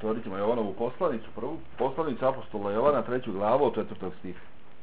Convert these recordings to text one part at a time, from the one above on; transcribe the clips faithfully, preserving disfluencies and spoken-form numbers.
otvorit ćemo Jovanovu poslanicu, prvu poslanicu apostola Jovana, treću glavu od četvrtog stiha.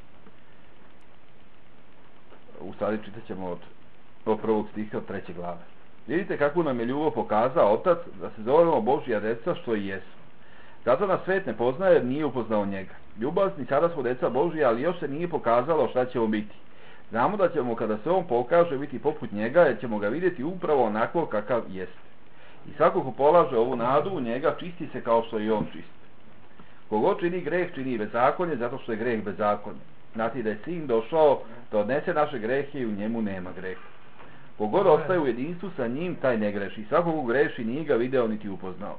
U stvari čitat ćemo od, od prvog stiha od treće glave. Vidite kako nam je ljubav pokazao Otac da se zovemo Božja deca što i jesu. Zato nas svet ne poznaje jer nije upoznao njega. Ljubazni sada smo deca Božja, ali još se nije pokazalo šta ćemo biti. Znamo da ćemo kada se on pokaže biti poput njega, jer ćemo ga vidjeti upravo onako kakav jeste. I svako ko polaže ovu nadu u njega čisti se kao što i on čist. Kogod čini greh čini bezakonje zato što je greh bezakonje. Znati da je sin došao da odnese naše grehe i u njemu nema greha. Kogod ostaje u jedinstvu sa njim taj ne greši. Svako ko greši nije ga video niti upoznao.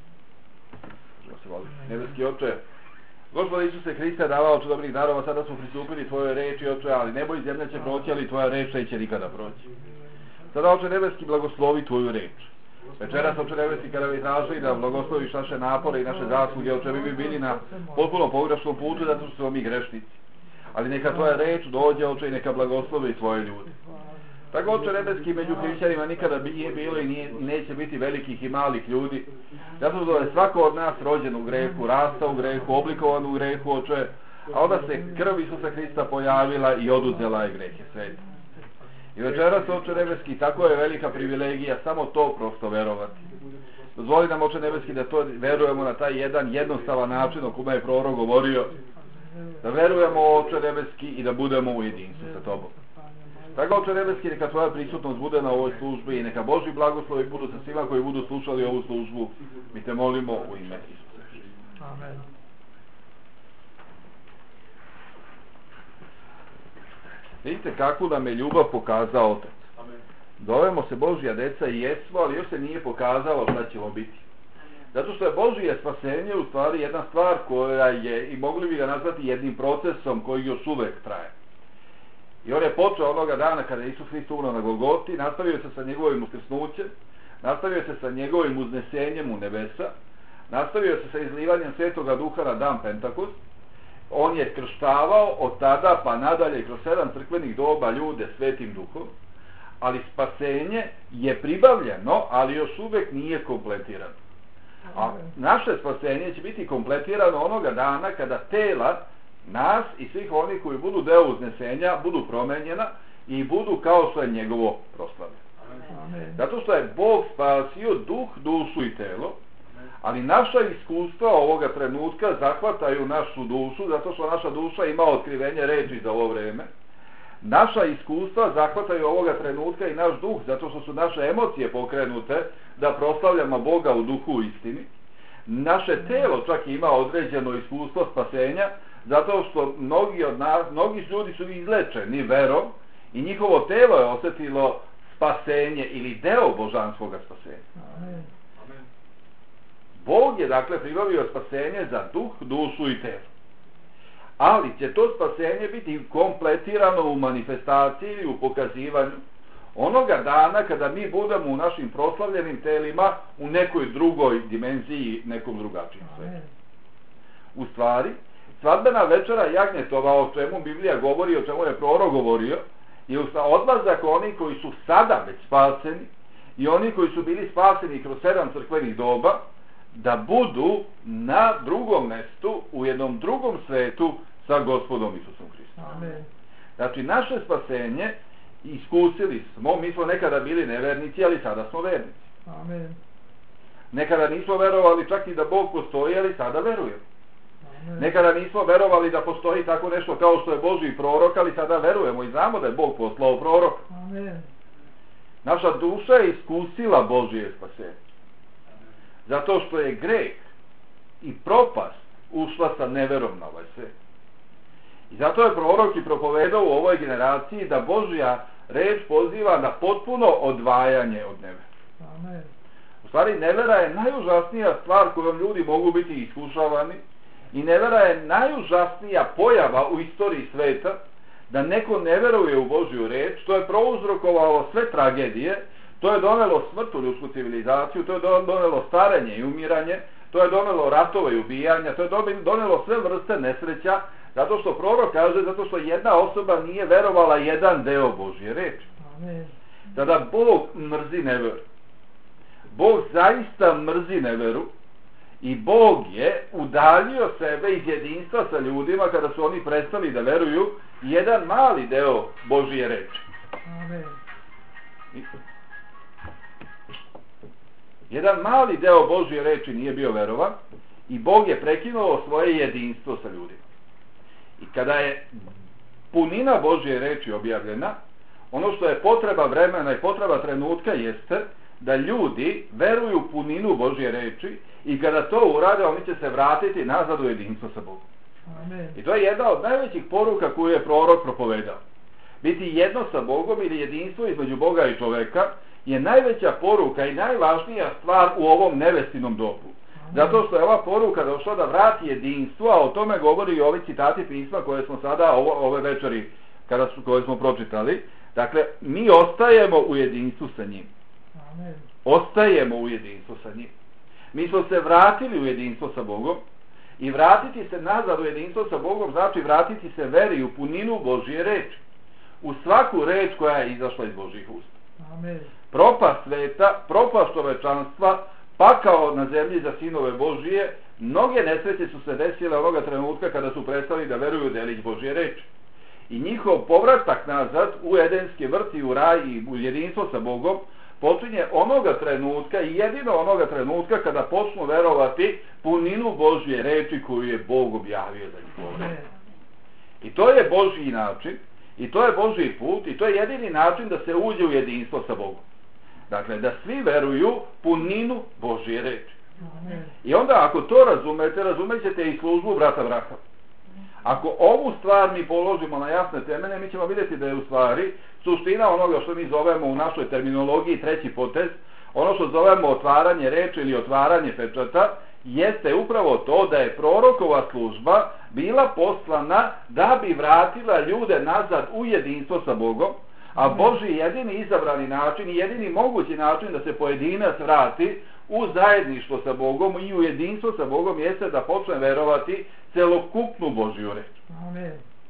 Nebeski Oče, Gospod Isuse Hriste davao ću dobrih darova, sada smo pristupili Tvojoj reči, Oče, ali nebo i zemlja će proći, ali Tvoja reč neće nikada proći. Sada, Oče Nebeski, blagoslovi Tvoju reč. Večeras, Oče Nebeski, kada bi tražili da blagosloviš naše napore i naše zasluge, Oče, mi bi bili na potpuno pogrešnom putu zato što smo mi grešnici. Ali neka Tvoja reč dođe, Oče, i neka blagoslovi Tvoje ljude. Tako, Oče Nebeski, među hrišćanima nikada nije bilo i nije, neće biti velikih i malih ljudi. Zato što je svako od nas rođen u grehu, rasta u grehu, oblikovan u grehu, Oče, a onda se krv Isusa Hrista pojavila i oduzela je grehe sveta. I večeras, Oče Nebeski, tako je velika privilegija samo to prosto verovati. Dozvoli nam, Oče Nebeski, da to verujemo na taj jedan jednostavan način o kome je prorok govorio, da verujemo, Oče Nebeski, i da budemo u jedinstvu sa Tobom. Tako, Oče Nebeski, neka Tvoja prisutnost bude na ovoj službi i neka Božji blagoslovi budu sa svima koji budu slušali ovu službu. Mi te molimo u ime Isusa Hrista. Amen. Vidite kakvu nam je ljubav pokazao Otac. Zovemo se Božja deca i jesmo, ali još se nije pokazalo šta ćemo biti. Zato što je Božje spasenje u stvari jedna stvar koja je, i mogli bi ga nazvati jednim procesom koji još uvek traje. I on je počeo onoga dana kada je Isus Hrist umro na Golgoti, nastavio se sa njegovim uskrsnućem, nastavio se sa njegovim uznesenjem u nebesa, nastavio se sa izlivanjem Svetoga Duha na dan Pentakust. On je krštavao od tada pa nadalje kroz sedam crkvenih doba ljude Svetim Duhom, ali spasenje je pribavljeno, ali još uvek nije kompletirano. A naše spasenje će biti kompletirano onoga dana kada tela nas i svih onih koji budu deo uznesenja budu promenjena i budu kao što je njegovo proslavljeno. Zato što je Bog spasio duh, dušu i telo, ali naša iskustva ovoga trenutka zahvataju našu dušu, zato što naša duša ima otkrivenje reči za ovo vreme. Naša iskustva zahvataju ovoga trenutka i naš duh, zato što su naše emocije pokrenute da proslavljamo Boga u duhu u istini. Naše telo čak ima određeno iskustvo spasenja, zato što mnogi od nas, mnogi ljudi su izlečeni verom i njihovo telo je osjetilo spasenje ili deo božanskoga spasenja. Amen. Bog je dakle pribavio spasenje za duh, dušu i telo. Ali će to spasenje biti kompletirano u manifestaciji ili u pokazivanju onoga dana kada mi budemo u našim proslavljenim telima u nekoj drugoj dimenziji, nekom drugačijem svetu. U stvari, svadbena večera Jagnjetova, o čemu Biblija govori, o čemu je prorok govorio, je odlazak onih koji su sada već spaseni i oni koji su bili spaseni kroz sedam crkvenih doba, da budu na drugom mestu, u jednom drugom svetu sa Gospodom Isusom Hristom. Amen. Znači, naše spasenje iskusili smo, mi smo nekada bili nevernici, ali sada smo vernici. Amen. Nekada nismo verovali čak i da Bog postoji, ali sada verujemo. Amen. Nekada nismo verovali da postoji tako nešto kao što je Božji prorok, ali sada verujemo i znamo da je Bog poslao prorok. Amen. Naša duša je iskusila Božje spasenje. Zato što je greh i propast ušla sa neverom na ovaj svet. I zato je prorok i propovedao u ovoj generaciji da Božja reč poziva na potpuno odvajanje od nevera. Amen. U stvari, nevera je najužasnija stvar kojom ljudi mogu biti iskušavani i nevera je najužasnija pojava u istoriji sveta, da neko ne veruje u Božju reč. To je prouzrokovalo sve tragedije, to je donelo smrt u ljudsku civilizaciju, to je donelo starenje i umiranje, to je donelo ratove i ubijanja, to je donelo sve vrste nesreća, zato što prorok kaže, zato što jedna osoba nije verovala jedan deo Božje reči. Tada Bog mrzi neveru. Bog zaista mrzi neveru I Bog je udaljio sebe iz jedinstva sa ljudima kada su oni prestali da veruju jedan mali deo Božije reči. Amen. Jedan mali deo Božje reči nije bio verovan i Bog je prekinuo svoje jedinstvo sa ljudima. I kada je punina Božje reči objavljena, ono što je potreba vremena i potreba trenutka jeste da ljudi veruju puninu Božje reči i kada to urade, oni će se vratiti nazad u jedinstvo sa Bogom. Amen. I to je jedna od najvećih poruka koju je prorok propovedao. Biti jedno sa Bogom ili jedinstvo između Boga i čoveka je najveća poruka i najvažnija stvar u ovom nevestinom dobu. Zato što je ova poruka došla da vrati jedinstvo, a o tome govori i ovi citati pisma koje smo sada ovo, ove večeri kada su, koje smo pročitali. Dakle, mi ostajemo u jedinstvu sa njim. Amen. Ostajemo u jedinstvu sa njim. Mi smo se vratili u jedinstvo sa Bogom i vratiti se nazad u jedinstvo sa Bogom znači vratiti se veri u puninu Božje reči. U svaku reč koja je izašla iz Božjih usta. Amen. Propast sveta, propast čovečanstva, pakao na zemlji za sinove Božije, mnoge nesreće su se desile onoga trenutka kada su prestali da veruju delić Božje reči. I njihov povratak nazad u edenski vrt i u raj i u jedinstvo sa Bogom počinje onoga trenutka i jedino onoga trenutka kada počnu verovati puninu Božje reči koju je Bog objavio za njih. I to je Božji način, i to je Božji put, i to je jedini način da se uđe u jedinstvo sa Bogom. Dakle, da svi veruju puninu Božje reči. I onda ako to razumete, razumećete i službu brata Vraha. Ako ovu stvar mi položimo na jasne temelje, mi ćemo vidjeti da je u stvari suština onoga što mi zovemo u našoj terminologiji treći potez, ono što zovemo otvaranje reči ili otvaranje pečata, jeste upravo to da je prorokova služba bila poslana da bi vratila ljude nazad u jedinstvo sa Bogom, a Božji jedini izabrani način i jedini mogući način da se pojedinac vrati u zajedništvo sa Bogom i u jedinstvo sa Bogom jeste da počne verovati celokupnu Božju reč. Amen.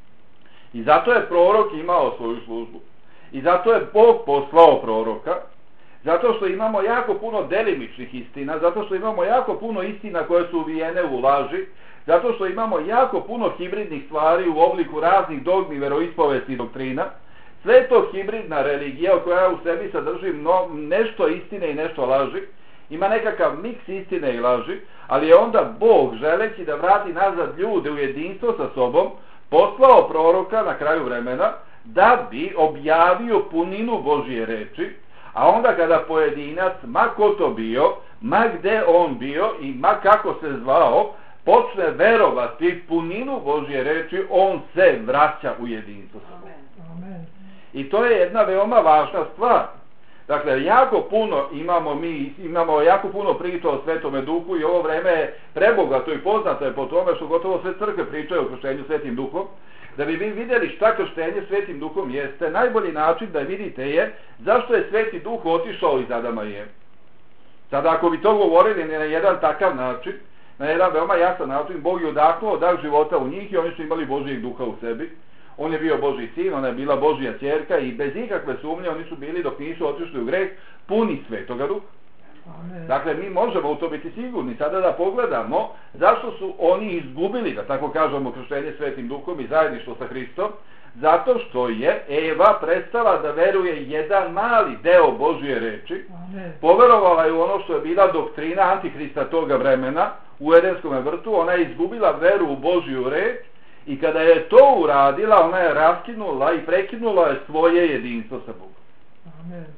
I zato je prorok imao svoju službu. I zato je Bog poslao proroka, zato što imamo jako puno delimičnih istina, zato što imamo jako puno istina koje su uvijene u laži, zato što imamo jako puno hibridnih stvari u obliku raznih dogmi, veroispovesti i doktrina. Sve je to hibridna religija koja u sebi sadrži mno, nešto istine i nešto laži, ima nekakav miks istine i laži, ali je onda Bog, želeći da vrati nazad ljude u jedinstvo sa sobom, poslao proroka na kraju vremena da bi objavio puninu Božje reči, a onda kada pojedinac, ma ko to bio, ma gde on bio i ma kako se zvao, počne verovati puninu Božje reči, on se vraća u jedinstvo sa Bogom. Amen. I to je jedna veoma važna stvar. Dakle, jako puno imamo mi, imamo jako puno priča o Svetome Duhu i ovo vreme je prebogato i poznato je po tome što gotovo sve crkve pričaju o krštenju Svetim Duhom. Da bi vi vidjeli šta krštenje Svetim Duhom jeste, najbolji način da vidite je zašto je Sveti Duh otišao iz Adama i Eve. Sada ako bi to govorili na jedan takav način, na jedan veoma jasan način, Bog je udahnuo dah života u njih i oni su imali Božjeg Duha u sebi. On je bio Božji sin, ona je bila Božja ćerka i bez ikakve sumnje oni su bili, dok nisu otišli u greh, puni Svetoga Duha. Amen. Dakle, mi možemo u to biti sigurni. Sada da pogledamo zašto su oni izgubili, da tako kažemo, krštenje Svetim Duhom i zajedništvo sa Hristom. Zato što je Eva prestala da veruje jedan mali deo Božje reči. Amen. Poverovala je u ono što je bila doktrina Antihrista toga vremena u Edenskom vrtu. Ona je izgubila veru u Božju reč i kada je to uradila, ona je raskinula i prekinula je svoje jedinstvo sa Bogom. Amen.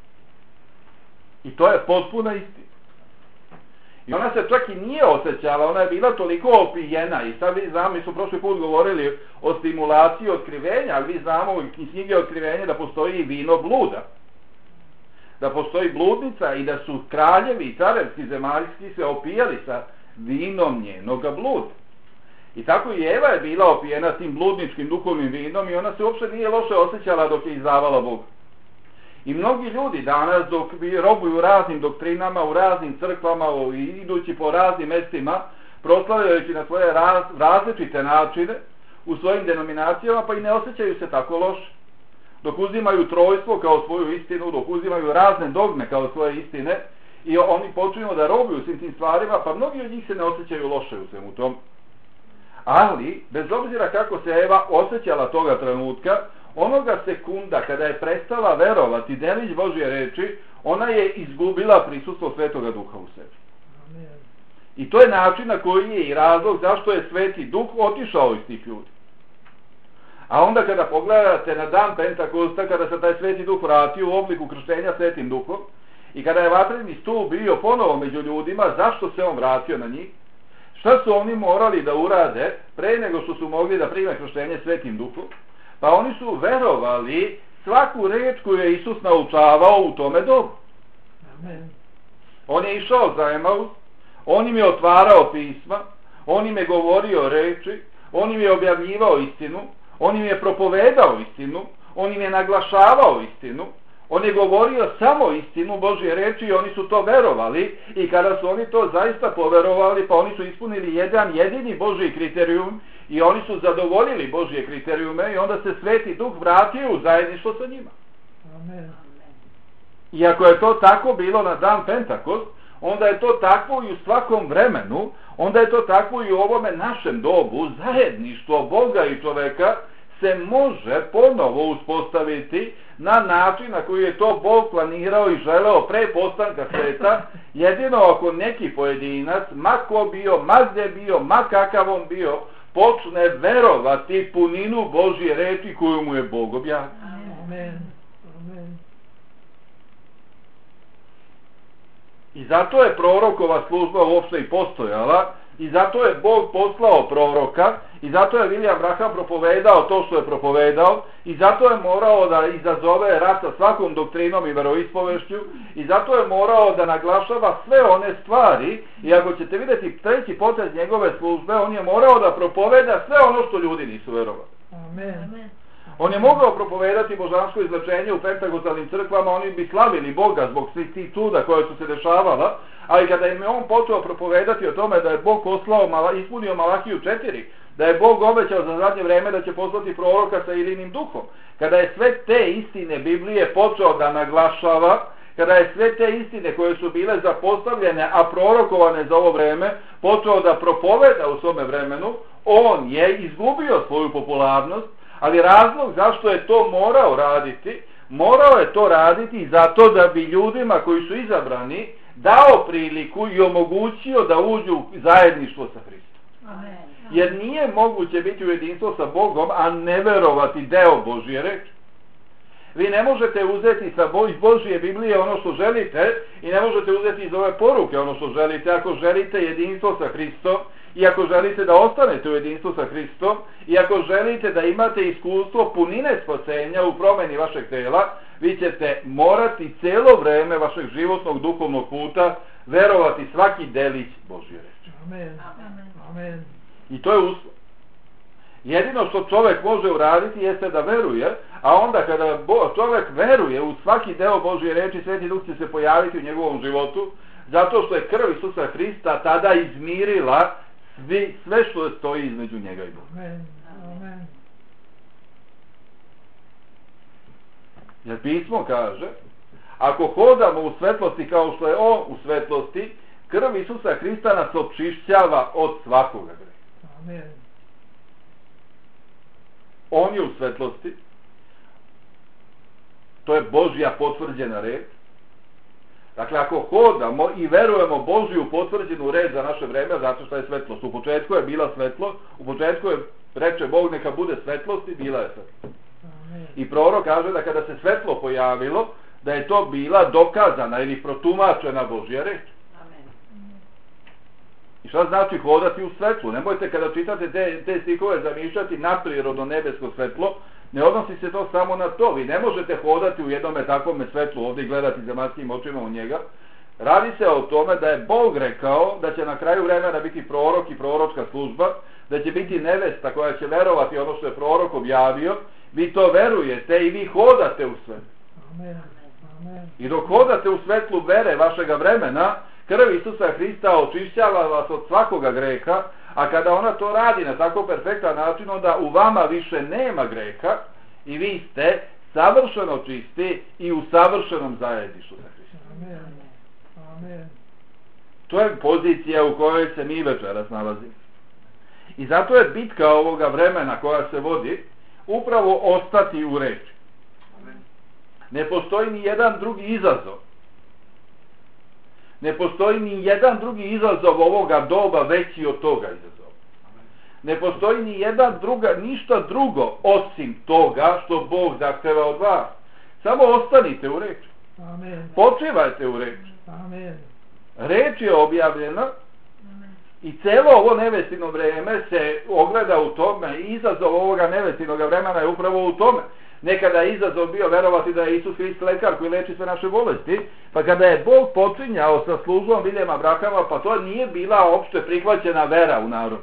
I to je potpuna istina. I ona se čak i nije osjećala, ona je bila toliko opijena. I sad vi znamo, mi smo prošli put govorili o stimulaciji otkrivenja, ali vi znamo iz knjige Otkrivenja da postoji vino bluda. Da postoji bludnica i da su kraljevi i carevski zemaljski se opijali sa vinom njenoga bluda. I tako i Eva je bila opijena tim bludničkim duhovnim vinom i ona se uopšte nije loše osjećala dok je izdavala Boga. I mnogi ljudi danas dok robuju raznim doktrinama, u raznim crkvama, idući po raznim mestima, proslavljajući na svoje raz, različite načine u svojim denominacijama, pa i ne osjećaju se tako loše. Dok uzimaju trojstvo kao svoju istinu, dok uzimaju razne dogme kao svoje istine i oni počinju da robuju svim tim stvarima, pa mnogi od njih se ne osjećaju loše u svemu tom. Ali, bez obzira kako se Eva osjećala toga trenutka, onoga sekunda kada je prestala verovati delić Božje reči, ona je izgubila prisustvo Svetoga Duha u sebi. Amen. I to je način na koji je i razlog zašto je Sveti Duh otišao iz tih ljudi. A onda kada pogledate na dan Pentakosta, kada se taj Sveti Duh vratio u obliku krštenja Svetim Duhom, i kada je vatreni stup bio ponovo među ljudima, zašto se on vratio na njih? Šta su oni morali da urade pre nego što su mogli da prime krštenje Svetim Duhom? Pa oni su verovali svaku reč koju je Isus naučavao u tome dobu. Amen. On je išao za Emaus, on im je otvarao pisma, on im je govorio reči, on im je objavljivao istinu, on im je propovedao istinu, on im je naglašavao istinu, on je govorio samo istinu Božje reči i oni su to verovali, i kada su oni to zaista poverovali, pa oni su ispunili jedan jedini Božji kriterijum i oni su zadovoljili Božje kriterijume, i onda se Sveti Duh vratio u zajedništvo sa njima. Amen. I ako je to tako bilo na dan Pentakost, onda je to tako i u svakom vremenu, onda je to tako i u ovome našem dobu. Zajedništvo Boga i čoveka se može ponovo uspostaviti na način na koji je to Bog planirao i želeo pre postanka sveta, jedino ako neki pojedinac, ma ko bio, ma gde bio, ma kakav on bio, počne verovati puninu Božje reči koju mu je Bog objavio. Amen. Amen. I zato je prorokova služba uopšte i postojala, i zato je Bog poslao proroka, i zato je William Branham propovedao to što je propovedao, i zato je morao da izazove rat sa svakom doktrinom i veroispovešću, i zato je morao da naglašava sve one stvari, i ako ćete vidjeti treći potez njegove službe, on je morao da propoveda sve ono što ljudi nisu verovali. Amen. On je mogao propovedati božansko izlečenje u pentakostalnim crkvama, oni bi slavili Boga zbog svih tih čuda koje su se dešavala, ali kada im je on počeo propovedati o tome da je Bog poslao, ispunio Malahiju četiri, da je Bog obećao za zadnje vreme da će poslati proroka sa Ilinim duhom, kada je sve te istine Biblije počeo da naglašava, kada je sve te istine koje su bile zapostavljene, a prorokovane za ovo vreme, počeo da propoveda u svome vremenu, on je izgubio svoju popularnost. Ali razlog zašto je to morao raditi, morao je to raditi zato da bi ljudima koji su izabrani dao priliku i omogućio da uđu u zajedništvo sa Hristom. Amen. Jer nije moguće biti u jedinstvo sa Bogom, a ne verovati deo Božje reči. Vi ne možete uzeti sa Bo- iz Božje Biblije ono što želite, i ne možete uzeti iz ove poruke ono što želite. Ako želite jedinstvo sa Hristom, i ako želite da ostanete u jedinstvu sa Hristom, i ako želite da imate iskustvo punine spasenja u promeni vašeg tela, vi ćete morati celo vreme vašeg životnog duhovnog puta verovati svaki delić Božje reči. Amen. Amen. I to je uslov. Jedino što čovjek može uraditi jeste da veruje, a onda kada čovjek veruje u svaki deo Božje reči, Sveti Duh će se pojaviti u njegovom životu, zato što je krv Isusa Hrista tada izmirila Svi, sve što stoji između njega i Boga. Amen. Amen. Jer pismo kaže, ako hodamo u svetlosti kao što je on u svetlosti, krv Isusa Hrista nas očišćava od svakoga greha. Amen. On je u svetlosti, to je Božja potvrđena reč. Dakle, ako hodamo i verujemo Božju potvrđenu reč za naše vreme, zato što je svetlost. U početku je bila svetlost, u početku je, reče Bog, neka bude svetlost, i bila je svetlost. Amen. I prorok kaže da kada se svetlo pojavilo, da je to bila dokazana ili protumačena Božja reč. Amen. I šta znači hodati u svetlu? Nemojte kada čitate te, te stihove zamišljati nadprirodno nebesko svetlo. Ne odnosi se to samo na to. Vi ne možete hodati u jednome takvome svetlu ovdje i gledati zemaljskim očima u njega. Radi se o tome da je Bog rekao da će na kraju vremena biti prorok i proročka služba, da će biti nevesta koja će verovati ono što je prorok objavio. Vi to verujete i vi hodate u svetlu. Amen. Amen. I dok hodate u svetlu vere vašega vremena, krv Isusa Hrista očišćava vas od svakoga greha, a kada ona to radi na tako perfektan način, onda u vama više nema greha i vi ste savršeno čisti i u savršenom zajedništvu sa Hristom. Amen. Amen. To je pozicija u kojoj se mi večeras nalazimo. I zato je bitka ovoga vremena koja se vodi upravo ostati u reči. Ne postoji ni jedan drugi izazov. Ne postoji ni jedan drugi izazov ovoga doba veći od toga izazova. Ne postoji ni jedan druga, ništa drugo osim toga što Bog zahteva od vas. Samo ostanite u reči. Amen. Počivajte u reči. Amen. Reč je objavljena i celo ovo nevestino vreme se ogleda u tome. Izazov ovoga nevestinog vremena je upravo u tome. Nekada je izazov bio verovati da je Isus Hrist lekar koji leči sve naše bolesti, pa kada je Bog počinjao sa službom Viljema Abrahama, pa to nije bila opšte prihvaćena vera u narodu.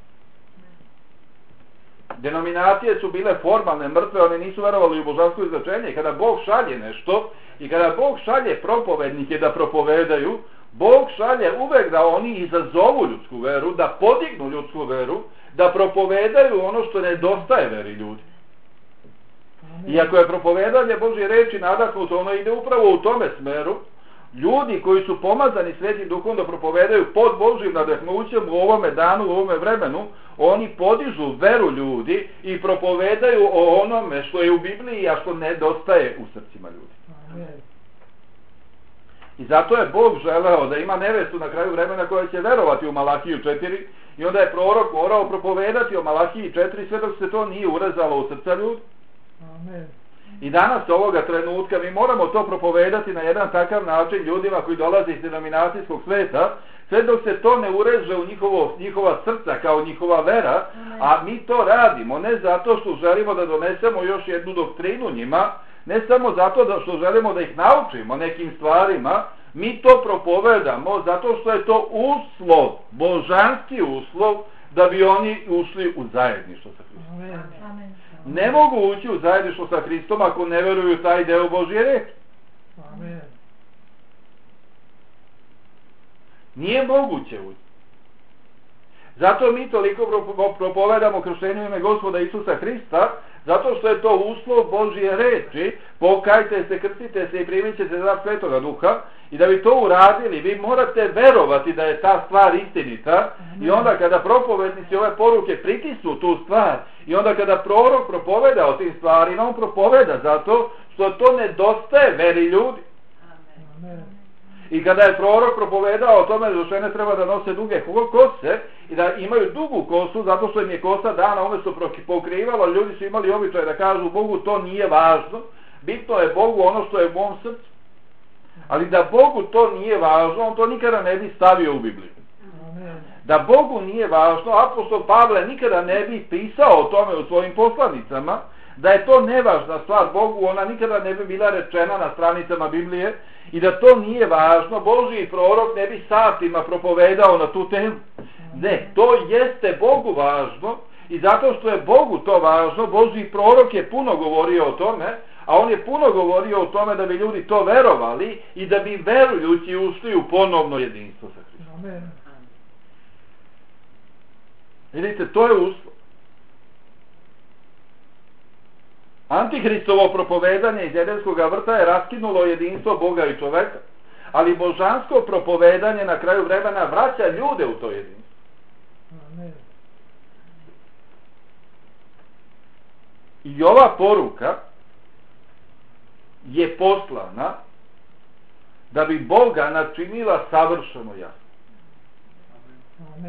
Denominacije su bile formalne, mrtve, one nisu verovali u božansko izrečenje. Kada Bog šalje nešto i kada Bog šalje propovednike da propovedaju, Bog šalje uvek da oni izazovu ljudsku veru, da podignu ljudsku veru, da propovedaju ono što nedostaje veri ljudi. I ako je propovedanje Božje reči nadahnuto, ono ide upravo u tome smeru. Ljudi koji su pomazani Svetim Duhom da propovedaju pod Božjim nadahnućem u ovome danu, u ovome vremenu, oni podižu veru ljudi i propovedaju o onome što je u Bibliji, a što nedostaje u srcima ljudi. Amen. I zato je Bog želeo da ima nevestu na kraju vremena koja će verovati u Malahiju četiri, i onda je prorok morao propovedati o Malahiji četiri sve dok se to nije urezalo u srca ljudi. Amen. I danas ovoga trenutka mi moramo to propovedati na jedan takav način ljudima koji dolaze iz denominacijskog sveta, sve dok se to ne ureže u njihovo, njihova srca kao njihova vera. Amen. A mi to radimo ne zato što želimo da donesemo još jednu doktrinu njima, ne samo zato da što želimo da ih naučimo nekim stvarima, mi to propovedamo zato što je to uslov, božanski uslov, da bi oni ušli u zajedništvo sa Hristom. Amen. Amen. Ne mogu ući u zajedništvo sa Hristom ako ne veruju taj deo Božje reči. Amen. Nije moguće ući. Zato mi toliko propovedamo krštenju ime Gospoda Isusa Hrista, zato što je to uslov Božje reči. Pokajte se, krstite se i primit ćete dar Svetoga Duha. I da bi to uradili, vi morate verovati da je ta stvar istinita. I onda kada propovednici ove poruke pritisnu tu stvar, i onda kada prorok propoveda o tim stvarima, on propoveda zato što to nedostaje veri ljudi. Amen. I kada je prorok propovedao o tome da žene treba da nose duge kose i da imaju dugu kosu zato što im je kosa dana umjesto pokrivalo, ljudi su imali običaj da kažu Bogu to nije važno, bitno je Bogu ono što je u mom srcu. Ali da Bogu to nije važno, on to nikada ne bi stavio u Bibliju. Amen. Da Bogu nije važno, apostol Pavle nikada ne bi pisao o tome u svojim poslanicama. Da je to nevažna stvar Bogu, ona nikada ne bi bila rečena na stranicama Biblije. I da to nije važno, Božji prorok ne bi satima propovedao na tu temu. Ne, to jeste Bogu važno. I zato što je Bogu to važno, Božji prorok je puno govorio o tome, a on je puno govorio o tome da bi ljudi to verovali i da bi verujući ušli u ponovno jedinstvo sa Hristom. Amen. Vidite, to je uslov. Antihristovo propovedanje iz Edenskog vrta je raskinulo jedinstvo Boga i čoveka, ali božansko propovedanje na kraju vremena vraća ljude u to jedinstvo. Amen. I ova poruka je poslana da bi Boga načinila savršeno jasno. Amen.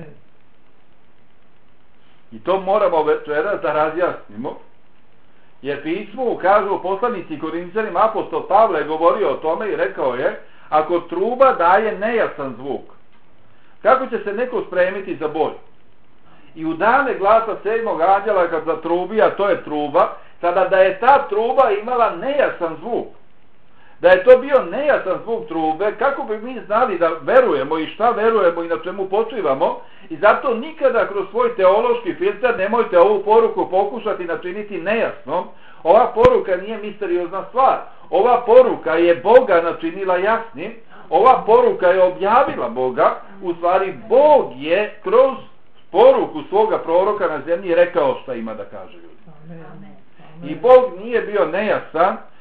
I to moramo večeras da razjasnimo, jer pismu kažu poslanici Korinćanima, apostol Pavle je govorio o tome i rekao je, ako truba daje nejasan zvuk, kako će se neko spremiti za boj? I u dane glasa sedmog anđela kad zatrubi, a to je truba, tada da je ta truba imala nejasan zvuk, da je to bio nejasan zvuk trube, kako bi mi znali da verujemo i šta verujemo i na čemu počivamo. I zato nikada kroz svoj teološki filter nemojte ovu poruku pokušati načiniti nejasnom. Ova poruka nije misteriozna stvar. Ova poruka je Boga načinila jasnim. Ova poruka je objavila Boga. U stvari Bog je kroz poruku svoga proroka na zemlji rekao šta ima da kaže ljudi. Amen. I Bog nije bio nejasan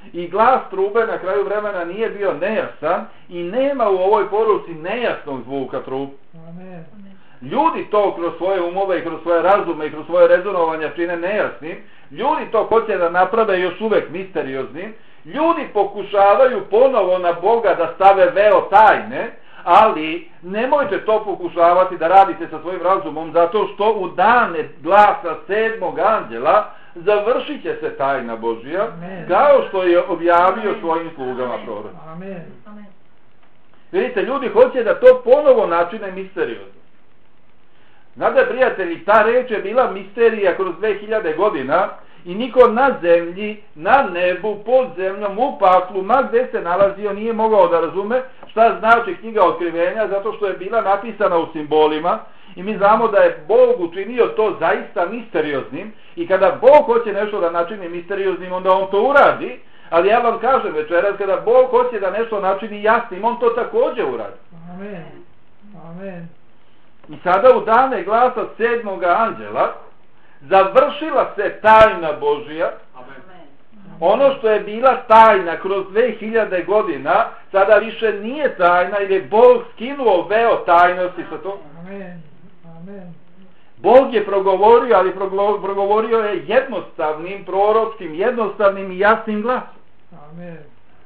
i glas trube na kraju vremena nije bio nejasan i nema u ovoj poruci nejasnog zvuka trube. Amen. Ljudi to kroz svoje umove i kroz svoje razume i kroz svoje rezonovanja čine nejasnim. Ljudi to hoće da naprave još uvek misterioznim. Ljudi pokušavaju ponovo na Boga da stave veo tajne, ali nemojte to pokušavati da radite sa svojim razumom, zato što u dane glasa sedmog anđela završit će se tajna Božja, Amen. kao što je objavio svojim slugama prorocima. Amen. Vidite, ljudi hoće da to ponovo načine misteriozno. Znate, prijatelji, ta reč je bila misterija kroz dve hiljade godina i niko na zemlji, na nebu, pod zemljom, u paklu, ma gde se nalazio, nije mogao da razume šta znači knjiga Otkrivenja, zato što je bila napisana u simbolima i mi znamo da je Bog učinio to zaista misterioznim i kada Bog hoće nešto da načini misterioznim, onda on to uradi, ali ja vam kažem večeras, kada Bog hoće da nešto načini jasnim, on to također uradi. Amen. Amen. I sada u dane glasa sedmoga anđela završila se tajna Božja. Amen. Ono što je bila tajna kroz dve hiljade godina, sada više nije tajna, jer je Bog skinuo veo tajnosti sa to. Amen. Amen. Bog je progovorio, ali progovorio je jednostavnim, proročkim, jednostavnim i jasnim glasom. Amen.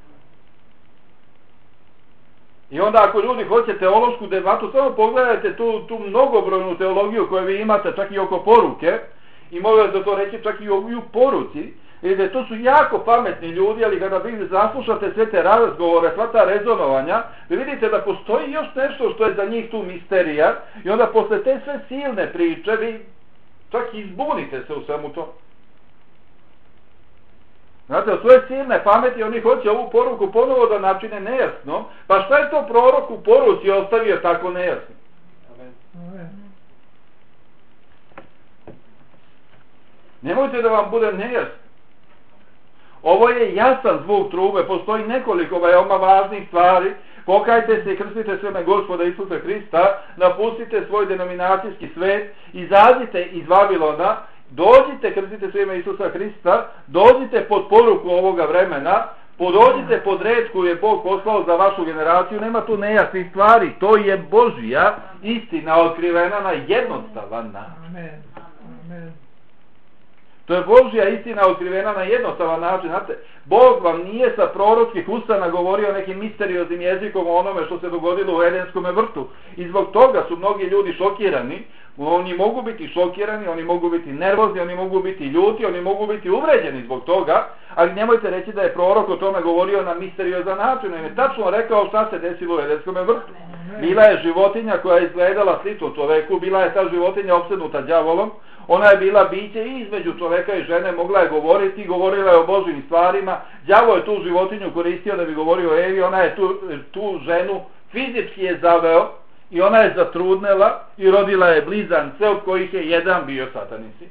I onda ako ljudi hoće teološku debatu, samo pogledajte tu, tu mnogobrojnu teologiju koju vi imate čak i oko poruke, i mogu da to reći čak i u poruci, vidite, to su jako pametni ljudi, ali kada vi zaslušate sve te razgovore, sva ta rezonovanja, vi vidite da postoji još nešto što je za njih tu misterija, i onda posle te sve silne priče, vi čak izbunite se u svemu to. Znate, od svoje silne pameti oni hoće ovu poruku ponovo da načine nejasno, pa šta je to prorok u poruci ostavio tako nejasno? Amen. Nemojte da vam bude nejasno. Ovo je jasan zvuk trube, postoji nekoliko veoma važnih stvari. Pokajte se i krstite se ime Gospoda Isusa Hrista, napustite svoj denominacijski svet, izađite iz Vavilona, dođite, krstite se ime Isusa Hrista, dođite pod poruku ovoga vremena, podođite pod reč koju je Bog poslao za vašu generaciju, nema tu nejasnih stvari, to je Božja istina otkrivena na jednostavan način. Amen. Amen. To je Božja istina otkrivena na jednostavan način. Znate, Bog vam nije sa proročkih ustana govorio nekim misterioznim jezikom o onome što se dogodilo u Edenskom vrtu. I zbog toga su mnogi ljudi šokirani. Oni mogu biti šokirani, oni mogu biti nervozni, oni mogu biti ljuti, oni mogu biti uvređeni zbog toga, ali nemojte reći da je prorok o tome govorio na misteriozan način. On je tačno rekao šta se desilo u Edenskom vrtu. Bila je životinja koja je izgledala slično čoveku, bila je ta životinja opsednuta đavolom, ona je bila biće i između čoveka i žene, mogla je govoriti, govorila je o Božjim stvarima, đavo je tu životinju koristio da bi govorio o Evi, ona je tu, tu ženu fizički je zaveo i ona je zatrudnela i rodila je blizance od kojih je jedan bio satanisi.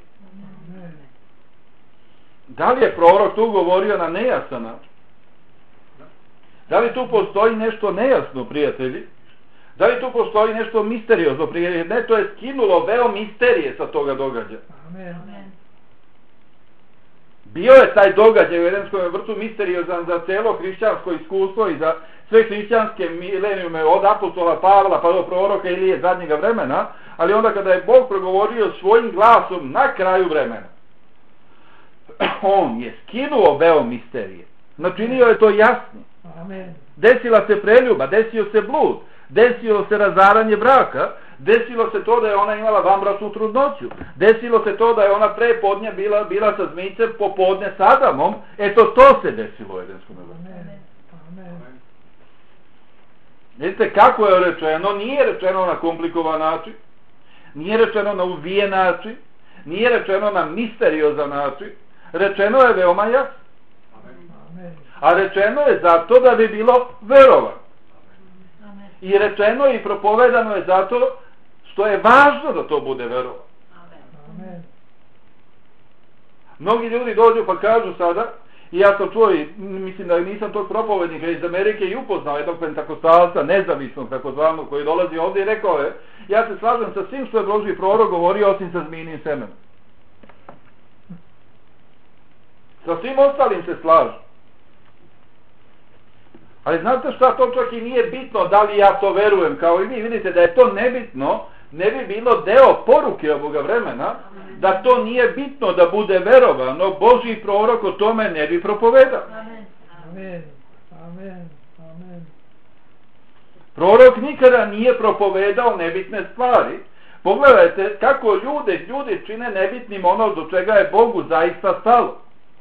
Da li je prorok tu govorio na nejasan način? Da li tu postoji nešto nejasno, prijatelji? Da li tu postoji nešto misteriozno, prijatelji? Ne, to je skinulo veo misterije sa toga događaja. Amen. Bio je taj događaj u Edenskom vrtu misteriozan za celo hrišćansko iskustvo i za sve hrišćanske milenijume od apostola Pavla pa do proroka Ilije zadnjega vremena, ali onda kada je Bog progovorio svojim glasom na kraju vremena, on je skinuo veo misterije. Načinio je to jasno. Amen. Desila se preljuba, desio se blud, desilo se razaranje braka, desilo se to da je ona imala vanbračnu trudnoću, desilo se to da je ona pre podne bila, bila sa zmijcem, popodne s Adamom, eto to se desilo u Edenskom vrtu. Amen. Vidite kako je rečeno, nije rečeno na komplikovan način, nije rečeno na uvijen način, nije rečeno na misteriozan način, rečeno je veoma jasno. Amen. A rečeno je zato da bi bilo verovan. I rečeno i propovedano je zato što je važno da to bude verovan. Amen. Mnogi ljudi dođu pa kažu sada, i ja sam čuo i mislim da nisam tog propovednika iz Amerike i upoznao jednog pentakostalca, nezavisnog takozvanog, koji dolazi ovdje i rekao je, ja se slažem sa svim što je Božji prorok govorio osim sa zmijinim semenom. Sa svim ostalim se slažu. Ali znate šta, to čak i nije bitno da li ja to verujem, kao i vi vidite da je to nebitno, ne bi bilo deo poruke ovoga vremena, da to nije bitno da bude verovano, Božji prorok o tome ne bi propovedao. Amen. Amen. Amen. Prorok nikada nije propovedao nebitne stvari. Pogledajte kako ljude, ljudi čine nebitnim ono do čega je Bogu zaista stalo.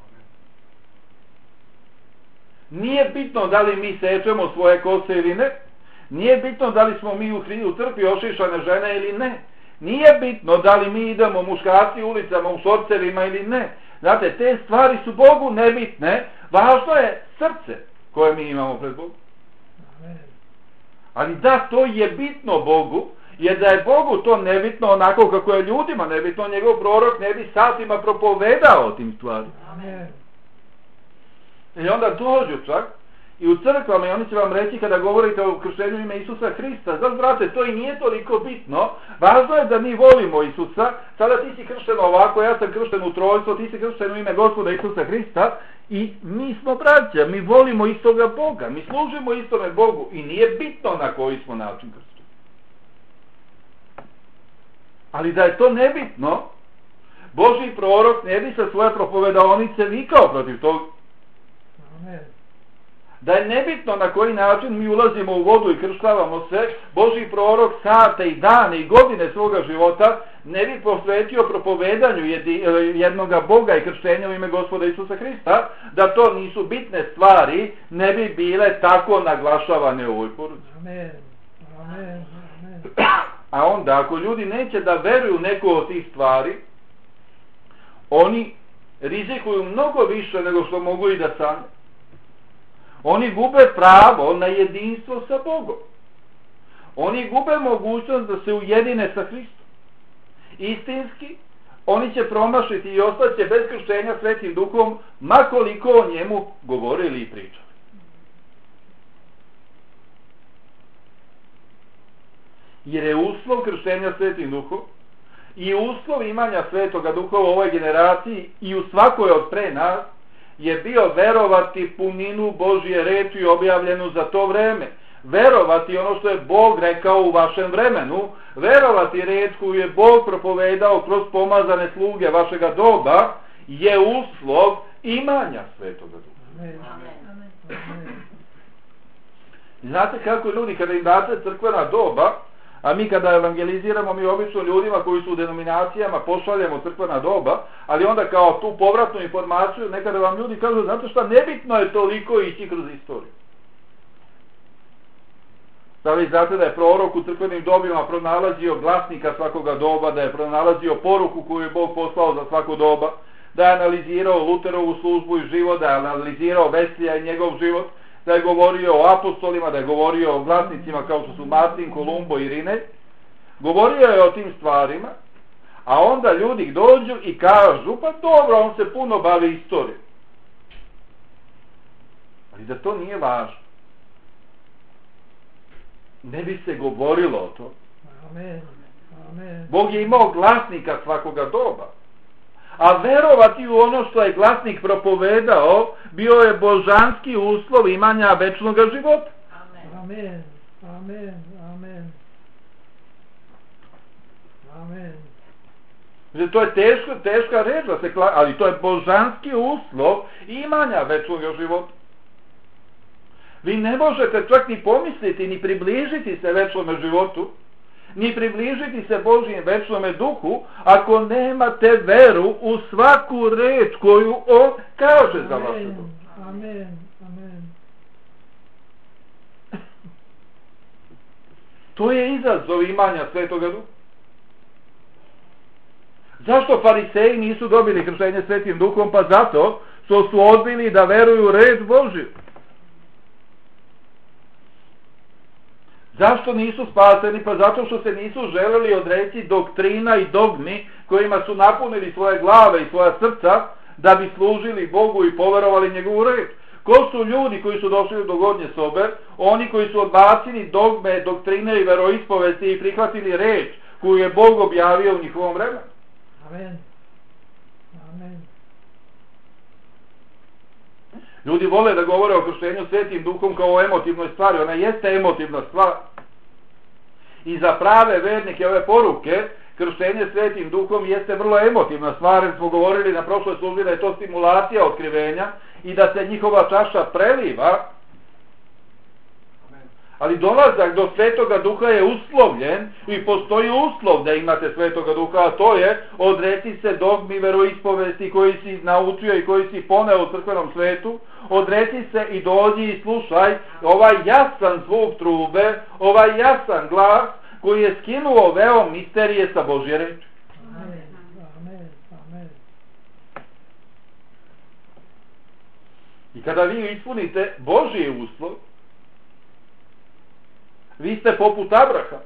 Nije bitno da li mi sečemo svoje kose ili ne. Nije bitno da li smo mi u, u crkvi ošišane žene ili ne. Nije bitno da li mi idemo muškarci ulicama u šorcerima ili ne. Znate, te stvari su Bogu nebitne. Važno je srce koje mi imamo pred Bogom. Ali da, to je bitno Bogu, jer da je Bogu to nebitno onako kako je ljudima nebitno, njegov prorok ne bi satima propovedao o tim stvarima. Amen. I onda dođu čak i u crkvama i oni će vam reći kada govorite o krštenju ime Isusa Hrista, znači brate, to i nije toliko bitno, važno je da mi volimo Isusa, sada ti si kršten ovako, ja sam kršten u trojstvo, ti si kršten u ime Gospoda Isusa Hrista i mi smo braća, mi volimo istoga Boga, mi služimo istome Bogu i nije bitno na koji smo način kršten. Ali da je to nebitno, Božji prorok ne bi sa svoje propovedaonice vikao protiv toga. Amen. Da je nebitno na koji način mi ulazimo u vodu i krštavamo se, Božji prorok sate i dane i godine svoga života ne bi posvetio propovedanju jednoga Boga i krštenja u ime Gospoda Isusa Hrista, da to nisu bitne stvari, ne bi bile tako naglašavane u ovoj poruci. Amen. Amen. Amen. A onda, ako ljudi neće da veruju neko od tih stvari, oni rizikuju mnogo više nego što mogu i da sanje. Oni gube pravo na jedinstvo sa Bogom. Oni gube mogućnost da se ujedine sa Hristom. Istinski, oni će promašiti i ostaće bez krštenja Svetim Duhom, makoliko o njemu govorili i pričali. Jer je uslov krštenja Svetim Duhom i uslov imanja Svetoga Duha u ovoj generaciji i u svakoj od pre nas je bio verovati puninu Božje reči objavljenu za to vreme. Verovati ono što je Bog rekao u vašem vremenu. Verovati reč koju je Bog propovedao kroz pomazane sluge vašega doba je uslov imanja Svetoga Duha. Amen. Amen. Znate kako ljudi kada im date crkvena doba, a mi kada evangeliziramo, mi obično ljudima koji su u denominacijama pošaljemo crkvena doba, ali onda kao tu povratnu informaciju nekada vam ljudi kažu, znate šta, nebitno je toliko ići kroz istoriju. Da li znate da je prorok u crkvenim dobima pronalazio glasnika svakoga doba, da je pronalazio poruku koju je Bog poslao za svako doba, da je analizirao Luterovu službu i život, da je analizirao Veslija i njegov život, da je govorio o apostolima, da je govorio o glasnicima kao što su Martin, Kolumbo i Rine. Govorio je o tim stvarima, a onda ljudi dođu i kažu, pa dobro, on se puno bavi istorijom. Ali da to nije važno. Ne bi se govorilo o to. Amen. Amen. Bog je imao glasnika svakoga doba. A verovati u ono što je glasnik propovedao bio je božanski uslov imanja večnog života. Amen. Amen. Amen. Amen. Amen. To je teško, teška reč da se kla... ali to je božanski uslov imanja večnog života. Vi ne možete čak ni pomisliti, ni približiti se večnome životu, ni približiti se Božjem večnome duhu, ako nemate veru u svaku reč koju on kaže za vašu duhu. Amen. Amen. To je izazov imanja Svetoga Duha. Zašto fariseji nisu dobili krštenje Svetim Duhom? Pa zato što su odbili da veruju u reč Božju. Zašto nisu spaseni? Pa zato što se nisu želeli odreći doktrina i dogmi kojima su napunili svoje glave i svoja srca da bi služili Bogu i poverovali njegovu reč. Ko su ljudi koji su došli do gornje sobe? Oni koji su odbacili dogme, doktrine i veroispovesti i prihvatili reč koju je Bog objavio u njihovom vremenu. Amen. Amen. Ljudi vole da govore o krštenju Svetim Duhom kao o emotivnoj stvari. Ona jeste emotivna stvar. I za prave vernike ove poruke, krštenje Svetim Duhom jeste vrlo emotivna stvar. Jer smo govorili na prošloj službi da je to stimulacija otkrivenja i da se njihova čaša preliva. Ali dolazak do Svetoga Duha je uslovljen i postoji uslov da imate Svetoga Duha, a to je odreci se dogmi veroispovesti koji si naučio i koji si poneo u crkvenom svetu, odreci se i dođi i slušaj ovaj jasan zvuk trube, ovaj jasan glas koji je skinuo veo misterije sa Božje reči. Amen. Amen. Amen. I kada vi ispunite Božji uslov, vi ste poput Abrahama.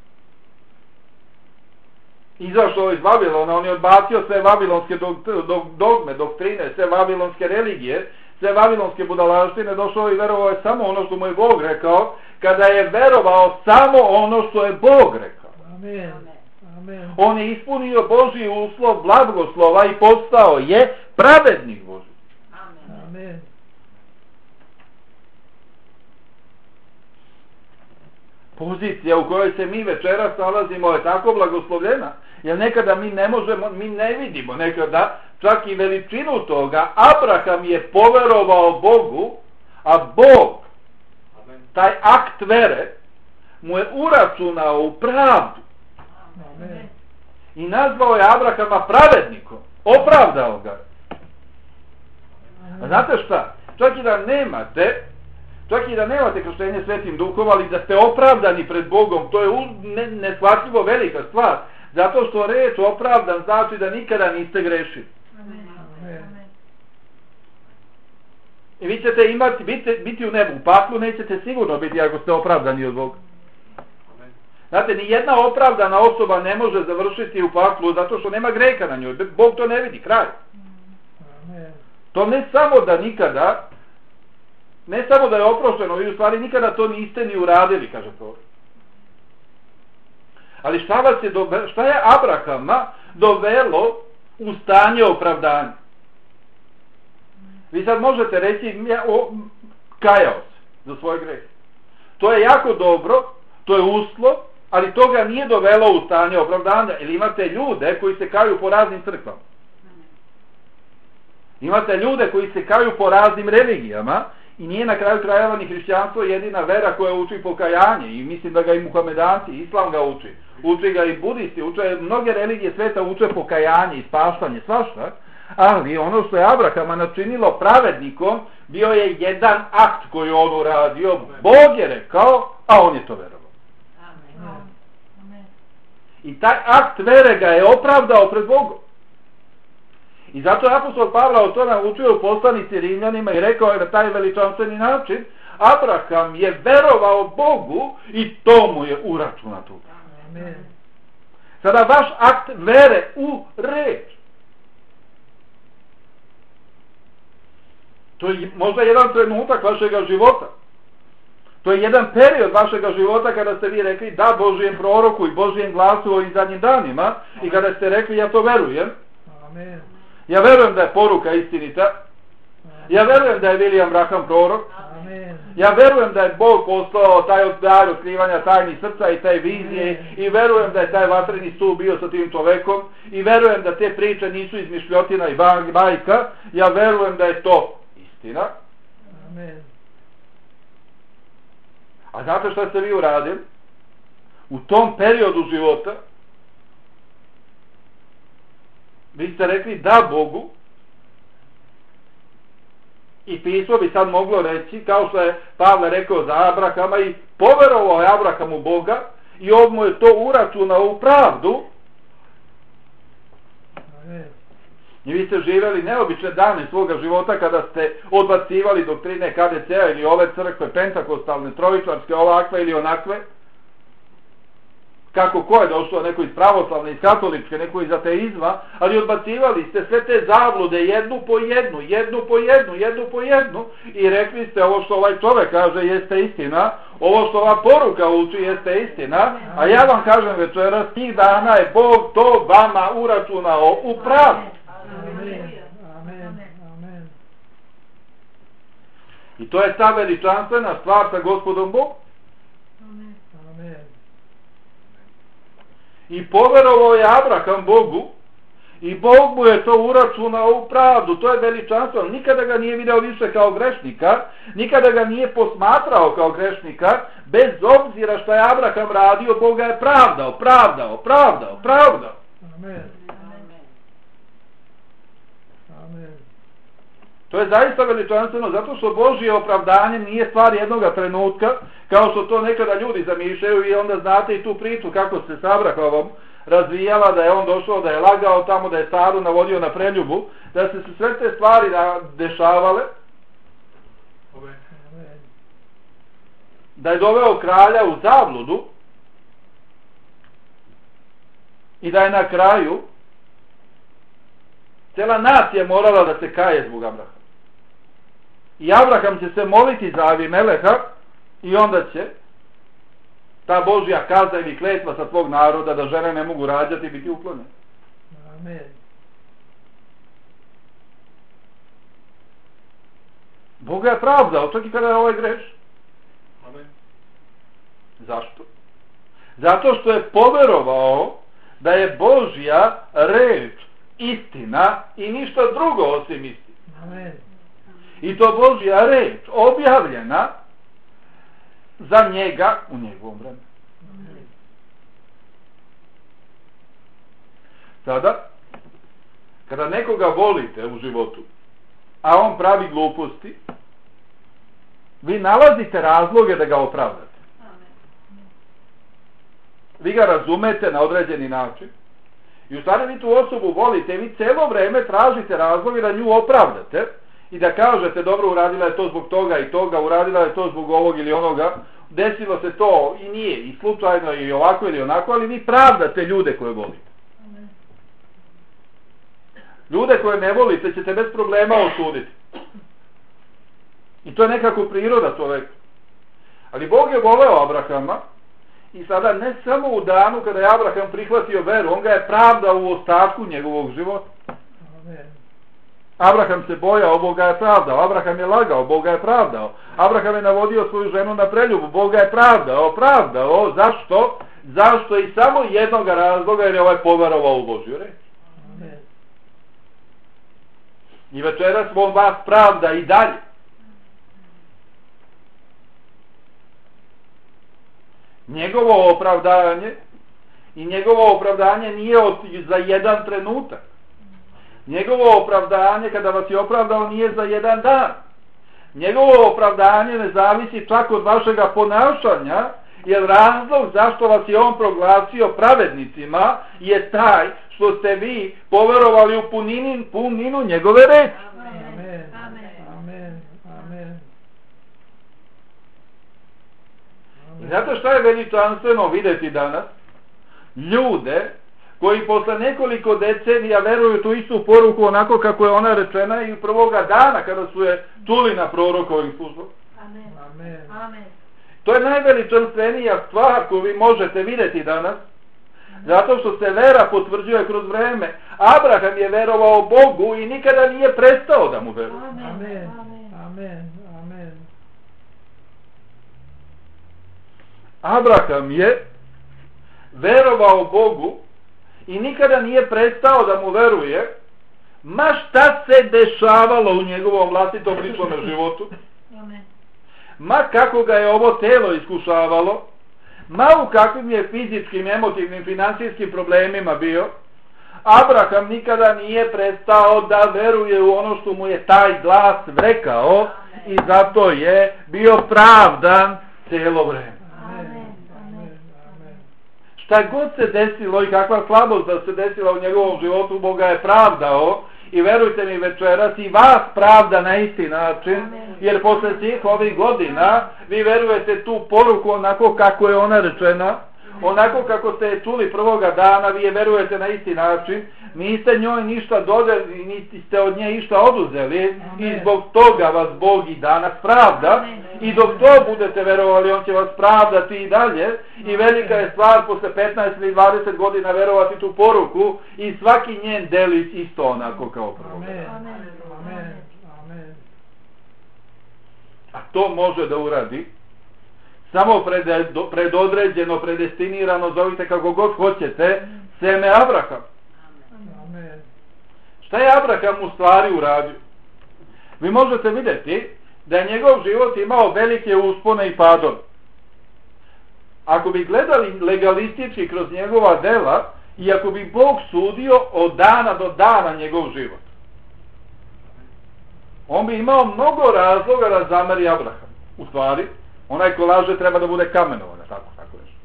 Izašao iz Vavilona, on je odbacio sve vavilonske dogme, doktrine, sve vavilonske religije, sve vavilonske budalaštine, došao i verovao je samo ono što mu je Bog rekao, kada je verovao samo ono što je Bog rekao. Amen. Amen. On je ispunio Božji uslov blagoslova i postao je pravednik Božji. Amen. Pozicija u kojoj se mi večeras nalazimo je tako blagoslovljena, jer nekada mi ne možemo, mi ne vidimo nekada čak i veličinu toga. Abraham je poverovao Bogu, a Bog, taj akt vere, mu je uračunao u pravdu. Amen. I nazvao je Abrahama pravednikom, opravdao ga. A znate šta? Čak i da nemate Čak i da nemate krštenje Svetim Duhom, ali da ste opravdani pred Bogom, to je neshvatljivo velika stvar. Zato što reč opravdan znači da nikada niste grešili. Amen. I vi ćete imati, biti, biti u nebu. U paklu nećete sigurno biti ako ste opravdani od Boga. Znate, ni jedna opravdana osoba ne može završiti u paklu zato što nema greha na njoj. Bog to ne vidi, kraj. Amen. To ne samo da nikada, ne samo da je oprošteno, vi u stvari nikada to niste ni uradili, kaže prorok. Ali šta vas je dove, šta je Abrahama dovelo u stanje opravdanja? Vi sad možete reći, ja, o, kajao se za svoj greh. To je jako dobro, to je uslov, ali to ga nije dovelo u stanje opravdanja. Ili imate ljude koji se kaju po raznim crkvama. Imate ljude koji se kaju po raznim religijama i nije na kraju krajeva ni hrišćanstvo jedina vera koja uči pokajanje. I mislim da ga i muhamedanci, islam ga uči. Uči ga i budisti, uče, mnoge religije sveta uče pokajanje i spaštanje, svašta. Ali ono što je Abrahama načinilo pravednikom bio je jedan akt koji on uradio. Bog je rekao, a on je to verovao. Amen. I taj akt vere ga je opravdao pred Bogom. I zato je apostol Pavle to naučio u poslanici Rimljanima i rekao je na taj veličanstveni način, Abraham je verovao Bogu i to mu je uračunato. Amen. Sada vaš akt vere u reč. To je možda jedan trenutak vašega života. To je jedan period vašega života kada ste vi rekli da Božijem proroku i Božijem glasu u ovim zadnjim danima i kada ste rekli ja to verujem. Amen. Ja verujem da je poruka istinita. Ja verujem da je William Branham prorok. Amen. Ja verujem da je Bog poslao taj dar otkrivanja tajnih srca i taj vizije i verujem da je taj vatreni stup bio sa tim čovekom i verujem da te priče nisu izmišljotina i bajka. Ja verujem da je to istina. Amen. A znate šta ste vi uradili? U tom periodu života vi ste rekli da Bogu i pismo bi sad moglo reći, kao što je Pavle rekao za Abrahama, i poverovao je Abraham u Boga i on mu je to uračunao u pravdu. Amen. I vi ste živjeli neobične dane svoga života kada ste odbacivali doktrine K D C-a ili ove crkve pentakostalne, trojičarske, ovakve ili onakve. Kako ko je došao, neko iz pravoslavne, iz katoličke, neko iz ateizma, ali odbacivali ste sve te zablude jednu po jednu, jednu po jednu, jednu po jednu i rekli ste ovo što ovaj čovjek kaže jeste istina, ovo što ova poruka uči jeste istina, a ja vam kažem večeras, tih dana je Bog to vama uračunao u pravu. Amen. Amen. Amen. I to je ta veličanstvena stvar sa Gospodom Bogom. Amen. Amen. I poverovao je Abraham Bogu i Bog mu je to uračunao u pravdu. To je veličanstveno. Nikada ga nije video više kao grešnika, nikada ga nije posmatrao kao grešnika, bez obzira što je Abraham radio, Bog ga je pravdao, pravdao, pravdao, pravdao. Amen. Amen. To je zaista veličanstveno, zato što Božje opravdanje nije stvar jednoga trenutka, kao što to nekada ljudi zamišljaju, i onda znate i tu priču kako se s Abrahamom razvijala, da je on došao, da je lagao tamo, da je Saru navodio na preljubu, da se su sve te stvari dešavale, da je doveo kralja u zabludu i da je na kraju cijela nacija morala da se kaje zbog Abrahama. I Abraham će se moliti za Avimeleha i onda će ta Božja kazna ili kletva sa svog naroda da žene ne mogu rađati biti uklonjene. Amen. Bog ga je pravdao, čak i kada je ovaj greš. Amen. Zašto? Zato što je poverovao da je Božja reč istina i ništa drugo osim istine. Amen. I to Božja reč objavljena za njega u njegovom vremenu. Amen. Sada, kada nekoga volite u životu, a on pravi gluposti, vi nalazite razloge da ga opravdate. Vi ga razumete na određeni način i u stvari vi tu osobu volite i vi cijelo vrijeme tražite razloge da nju opravdate i da kažete dobro, uradila je to zbog toga i toga, uradila je to zbog ovog ili onoga, desilo se to i nije i slučajno i ovako ili onako, ali vi pravdate ljude koje volite. Ljude koje ne volite ćete bez problema osuditi. I to je nekako priroda čovjeka. Ali Bog je voleo Abrahama i sada ne samo u danu kada je Abraham prihvatio veru, on ga je pravdao u ostatku njegovog života. Amen. Abraham se bojao, Bog ga je pravdao. Abraham je lagao, Bog ga je pravdao. Abraham je navodio svoju ženu na preljubu, Bog ga je pravdao, pravdao. Zašto? Zašto? I samo jednog razloga, jer je ovaj poverovao u Božju reč. Amen. I večeras on vas pravda i dalje. Njegovo opravdanje i njegovo opravdanje nije od, za jedan trenutak. Njegovo opravdanje kada vas je opravdao nije za jedan dan. Njegovo opravdanje ne zavisi čak od vašega ponašanja, jer razlog zašto vas je on proglasio pravednicima je taj što ste vi poverovali u puninu, puninu njegove reči. Amen. Amen. Amen. I znate šta je veličanstveno vidjeti danas? Ljude koji posle nekoliko decenija veruju tu istu poruku onako kako je ona rečena i prvoga dana kada su je čuli na prorokovim službama. Amen. Amen. To je najveličanstvenija stvar koju vi možete vidjeti danas, zato što se vera potvrđuje kroz vreme. Abraham je verovao Bogu i nikada nije prestao da mu veruje. Amen. Amen. Amen. Abraham je verovao Bogu i nikada nije prestao da mu veruje, ma šta se dešavalo u njegovom vlastitom ličnom životu, ma kako ga je ovo telo iskušavalo, ma u kakvim je fizičkim, emotivnim, financijskim problemima bio, Abraham nikada nije prestao da veruje u ono što mu je taj glas rekao i zato je bio pravdan cijelo vreme. Šta god se desilo i kakva slabost da se desila u njegovom životu, Bog ga je pravdao i verujte mi večeras i vas pravda na isti način, jer posle svih ovih godina vi verujete tu poruku onako kako je ona rečena, onako kako ste je čuli prvoga dana, vi je verujete na isti način, niste njoj ništa dodali, niti ste od nje ništa oduzeli i zbog toga vas Bog i danas pravda i dok to budete verovali, on će vas pravdati i dalje i velika je stvar posle petnaest ili dvadeset godina verovati tu poruku i svaki njen delić isto onako kao prvo. Amen. Amen. Amen. A to može da uradi samo pred, predodređeno, predestinirano, zovite kako god hoćete, seme Abrahama. Amen. Šta je Abraham u stvari uradio? Vi možete vidjeti da je njegov život imao velike uspone i padove. Ako bi gledali legalistički kroz njegova dela i ako bi Bog sudio od dana do dana njegov život, on bi imao mnogo razloga da zameri Abraham. U stvari, onaj ko laže treba da bude kamenovan, tako, tako nešto.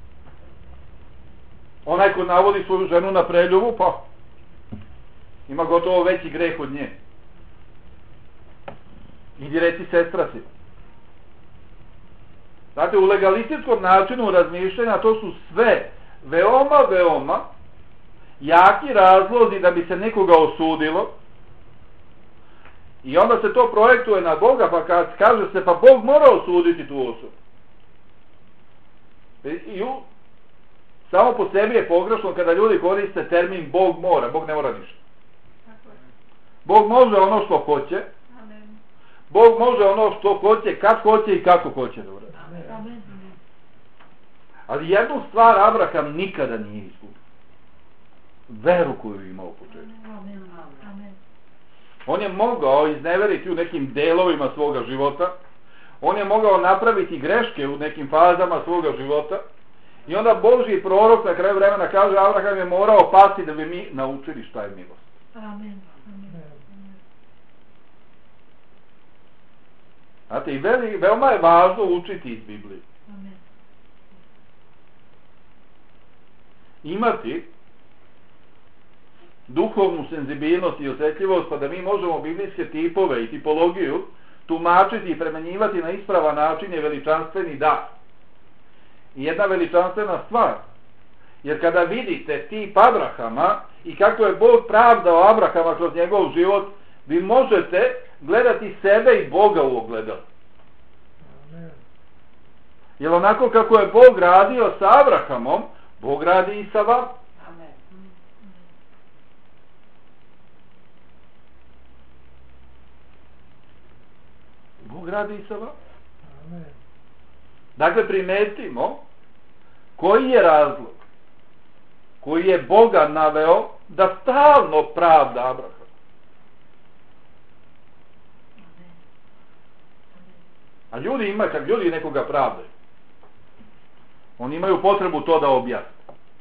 Onaj ko navodi svoju ženu na preljubu, pa ima gotovo veći greh od nje. Idi reci sestra si. Znate, u legalističkom načinu razmišljanja to su sve veoma, veoma jaki razlozi da bi se nekoga osudilo. I onda se to projektuje na Boga, pa kad kaže se, pa Bog mora osuditi tu osobu. I u, samo po sebi je pogrešno kada ljudi koriste termin Bog mora, Bog ne mora ništa. Bog može ono što hoće. Bog može ono što hoće, kad hoće i kako hoće da uradi. Ali jednu stvar Abraham nikada nije izgubio. Veru koju je imao u početku. On je mogao izneveriti u nekim delovima svoga života. On je mogao napraviti greške u nekim fazama svoga života. I onda Božji prorok na kraju vremena kaže, Abraham je morao pasti da bi mi naučili šta je milost. Amen. Znate, i veli, veoma je važno učiti iz Biblije. Amen. Imati duhovnu senzibilnost i osjetljivost, pa da mi možemo biblijske tipove i tipologiju tumačiti i premenjivati na ispravan način je veličanstveni dar. I jedna veličanstvena stvar. Jer kada vidite tip Abrahama i kako je Bog pravdao Abrahama kroz njegov život, vi možete gledati sebe i Boga u ogledalu. Jer onako kako je Bog radio sa Abrahamom, Bog radi i sa vama. Bog radi i sa vama. Dakle, primetimo koji je razlog koji je Boga naveo da stalno pravda Abrahama. A ljudi imaju, kad ljudi nekoga pravdaju, oni imaju potrebu to da objasne.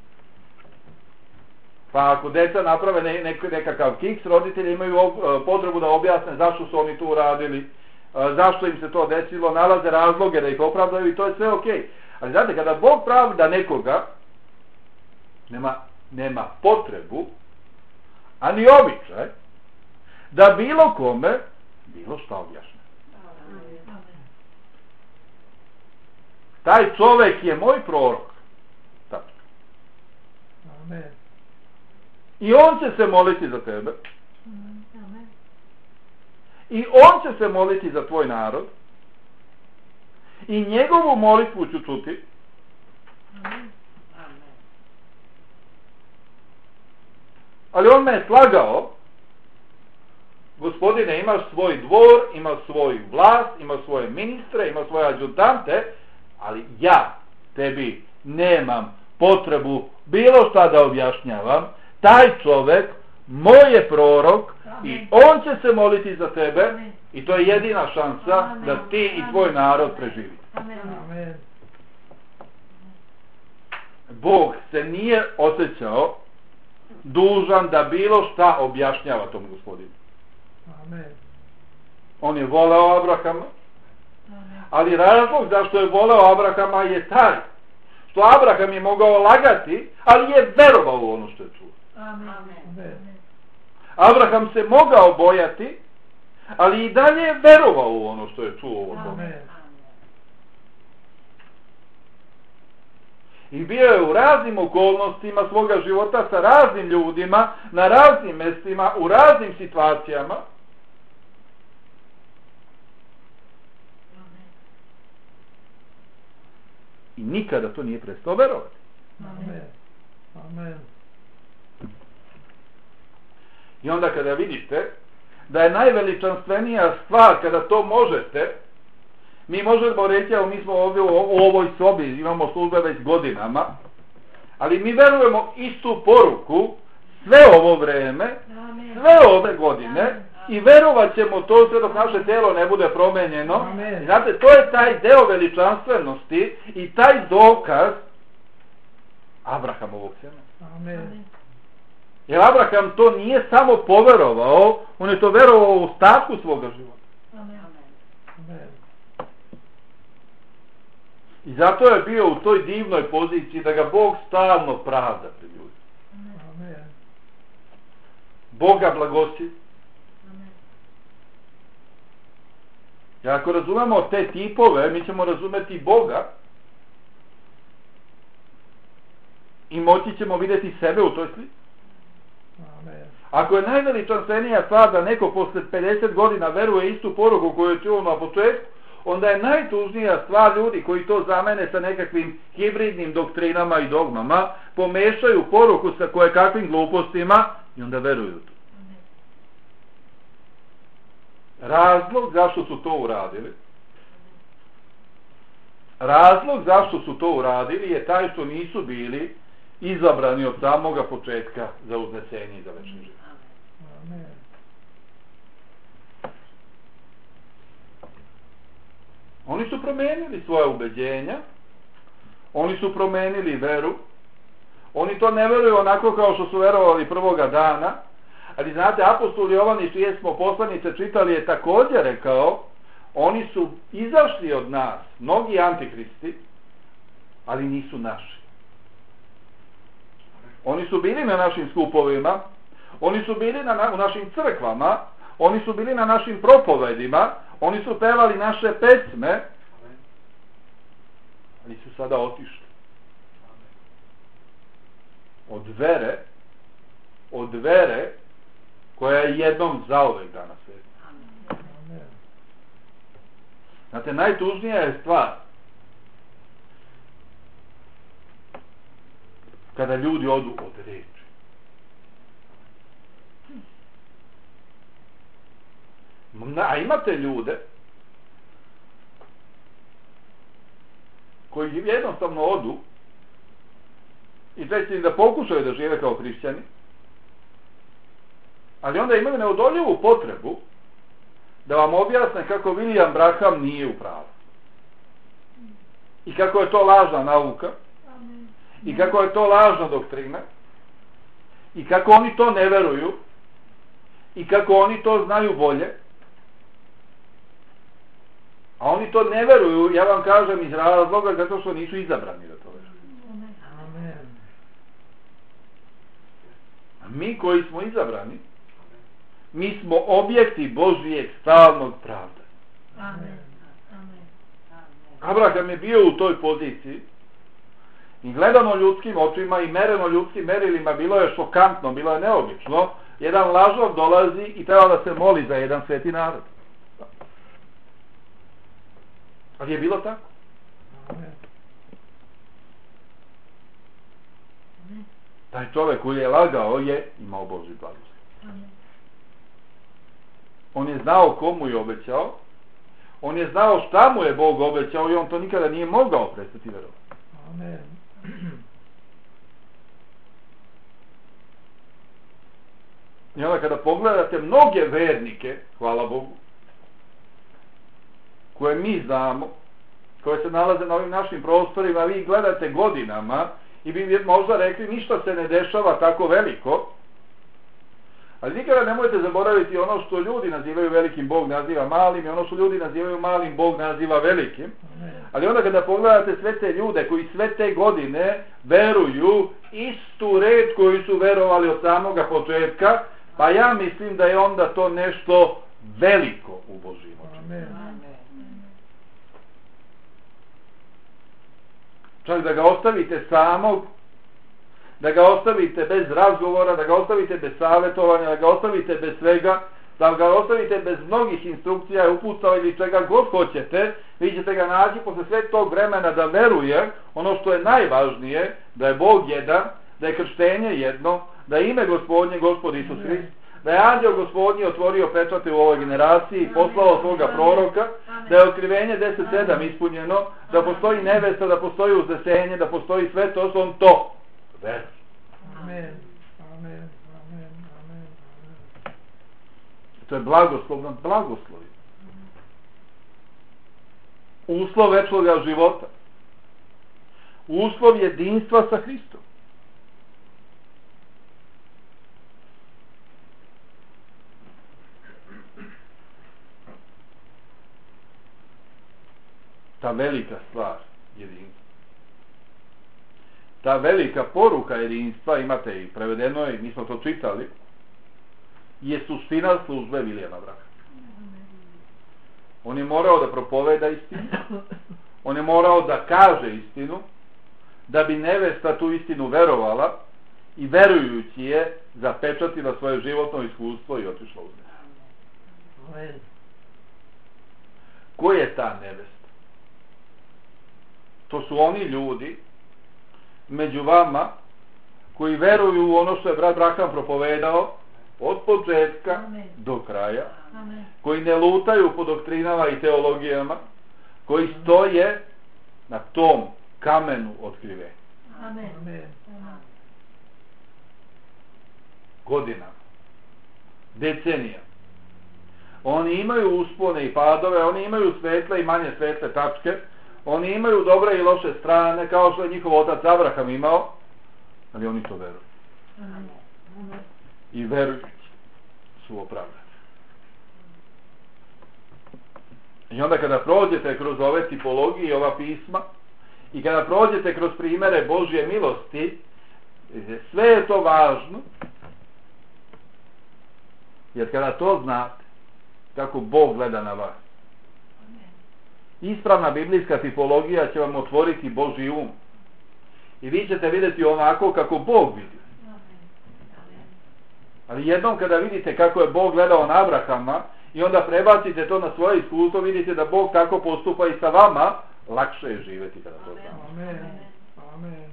Pa ako deca naprave ne, nek, nekakav kiks, roditelji imaju potrebu da objasne zašto su oni tu uradili, zašto im se to desilo, nalaze razloge da ih opravdaju i to je sve ok. Ali znate, kada Bog pravda nekoga, nema, nema potrebu, a ni običaj, da bilo kome bilo šta objašnja. Taj čovek je moj prorok. Tačka. Amen. I on će se moliti za tebe. Amen. I on će se moliti za tvoj narod. I njegovu molitvu ću čuti. Amen. Ali on me je slagao. Gospodine, imaš svoj dvor, imaš svoju vlast, imaš svoje ministre, imaš svoje adjutante, ali ja tebi nemam potrebu bilo šta da objašnjavam. Taj čovek, moj je prorok, amen, i on će se moliti za tebe, amen, i to je jedina šansa, amen, da ti i tvoj narod preživi. Amen. Amen. Bog se nije osjećao dužan da bilo šta objašnjava tom gospodinu. Amen. On je voleo Abrahama, ali razlog zašto je voleo Abrahama je taj što Abraham je mogao lagati, ali je verovao u ono što je čuo. Amen. Abraham se mogao bojati, ali i dalje je verovao u ono što je čuo od Boga. I bio je u raznim okolnostima svoga života sa raznim ljudima, na raznim mestima, u raznim situacijama. I nikada to nije prestao verovati. Amen. Amen. I onda kada vidite da je najveličanstvenija stvar kada to možete, Mi možemo reći, evo mi smo ovdje u, u ovoj sobi, imamo službe već godinama, ali mi verujemo istu poruku sve ovo vreme, Amen. sve ove godine i verovat ćemo to sve dok naše tijelo ne bude promenjeno. Amen. Znate, to je taj deo veličanstvenosti i taj dokaz Abrahamovog sjemena. Amen. Amen. Jer Abraham to nije samo poverovao, on je to verovao u ostatku svoga života. Amen. Amen. I zato je bio u toj divnoj poziciji da ga Bog stalno pravda pred ljudima. Amen. Bog ga blagosi. Amen. I ako razumemo te tipove, mi ćemo razumeti Boga i moći ćemo vidjeti sebe u toj slici. Amen. Ako je najveličanstvenija stvar da neko posle pedeset godina veruje istu poruku koju je čuo na početku, onda je najtužnija stvar ljudi koji to zamene sa nekakvim hibridnim doktrinama i dogmama, pomešaju poruku sa koje kakvim glupostima i onda veruju to. Amen. Razlog zašto su to uradili, razlog zašto su to uradili je taj što nisu bili izabrani od samoga početka za uznesenje i za večni život. Amen. Oni su promenili svoje ubeđenja, oni su promenili veru, oni to ne veruju onako kao što su verovali prvoga dana, ali znate, apostol Jovan, čije smo poslanice čitali, je također rekao, oni su izašli od nas, mnogi antikristi, ali nisu naši. Oni su bili na našim skupovima, oni su bili na, u našim crkvama, oni su bili na našim propovedima, oni su pevali naše pesme, ali su sada otišli. Od vere, od vere koja je jednom zauvek dana svijetu. Amen. Znate, najtužnija je stvar kada ljudi odu od reči. A imate ljude koji jednostavno odu i reći im da pokušaju da žive kao hrišćani, ali onda imaju neodoljivu potrebu da vam objasne kako William Branham nije u pravu. I kako je to lažna nauka. Amen. I kako je to lažna doktrina. I kako oni to ne veruju. I kako oni to znaju bolje. A oni to ne veruju, ja vam kažem, iz razloga zato što nisu izabrani da to veruju. Amen. Amen. A mi koji smo izabrani, mi smo objekti Božijeg stalnog pravda. Amen. Amen. Abraham je bio u toj poziciji i gledano ljudskim očima i mereno ljudskim merilima bilo je šokantno, bilo je neobično. Jedan lažov dolazi i treba da se moli za jedan sveti narod. Ali je bilo tako. Amen. Amen. Taj čovjek koji je lagao je imao Božji blagoslov. Amen. On je znao komu je obećao, on je znao šta mu je Bog obećao i on to nikada nije mogao prestati verovati. Amen. I onda kada pogledate mnoge vernike, hvala Bogu, koje mi znamo, koje se nalaze na ovim našim prostorima, vi gledate godinama i bi možda rekli ništa se ne dešava tako veliko, ali nikada nemojte zaboraviti ono što ljudi nazivaju velikim, Bog naziva malim, i ono što ljudi nazivaju malim, Bog naziva velikim. Amen. Ali onda kada pogledate sve te ljude koji sve te godine veruju istu reč koju su verovali od samoga početka, pa ja mislim da je onda to nešto veliko u Božjim očima. Amen. Čak da ga ostavite samog, da ga ostavite bez razgovora, da ga ostavite bez savjetovanja, da ga ostavite bez svega, da ga ostavite bez mnogih instrukcija, uputstva ili čega god hoćete, vi ćete ga naći posle sve tog vremena da veruje ono što je najvažnije, da je Bog jedan, da je krštenje jedno, da je ime Gospodnje Gospod Isus Hrist, Da je anđeo Gospodnji otvorio pečate u ovoj generaciji, poslao svoga proroka, da je otkrivenje deset sedam ispunjeno, da postoji nevesta, da postoji uznesenje, da postoji sve to, on to veruje. Amen. Amen. Amen. Amen. To je blagoslov nad blagoslovi. Uslov večnoga života. Uslov jedinstva sa Hristom. Ta velika stvar jedinstva. Ta velika poruka jedinstva, imate i prevedeno i mi smo to čitali, je suština službe Vilijama Branhama. On je morao da propoveda istinu, on je morao da kaže istinu, da bi nevesta tu istinu verovala i verujući je zapečatila svoje životno iskustvo i otišla u nebu. Ko je ta nevesta? To su oni ljudi među vama koji veruju u ono što je brat Branham propovedao od početka Amen. do kraja, Amen. koji ne lutaju po doktrinama i teologijama, koji stoje na tom kamenu otkrivenja. Amen. Amen. Godinama, decenija. Oni imaju uspone i padove, oni imaju svetle i manje svetle tačke, oni imaju dobre i loše strane, kao što je njihov otac Abraham imao, ali oni to veruju. Amen. I verujući su opravdani. I onda kada prođete kroz ove tipologije i ova pisma, i kada prođete kroz primere Božje milosti, sve je to važno, jer kada to znate, kako Bog gleda na vas, ispravna biblijska tipologija će vam otvoriti Božji um. I vi ćete vidjeti onako kako Bog vidi. Ali jednom kada vidite kako je Bog gledao na Abrahama i onda prebacite to na svoje iskustvo, vidite da Bog tako postupa i sa vama, lakše je živjeti kada to znamo. Amen. Amen.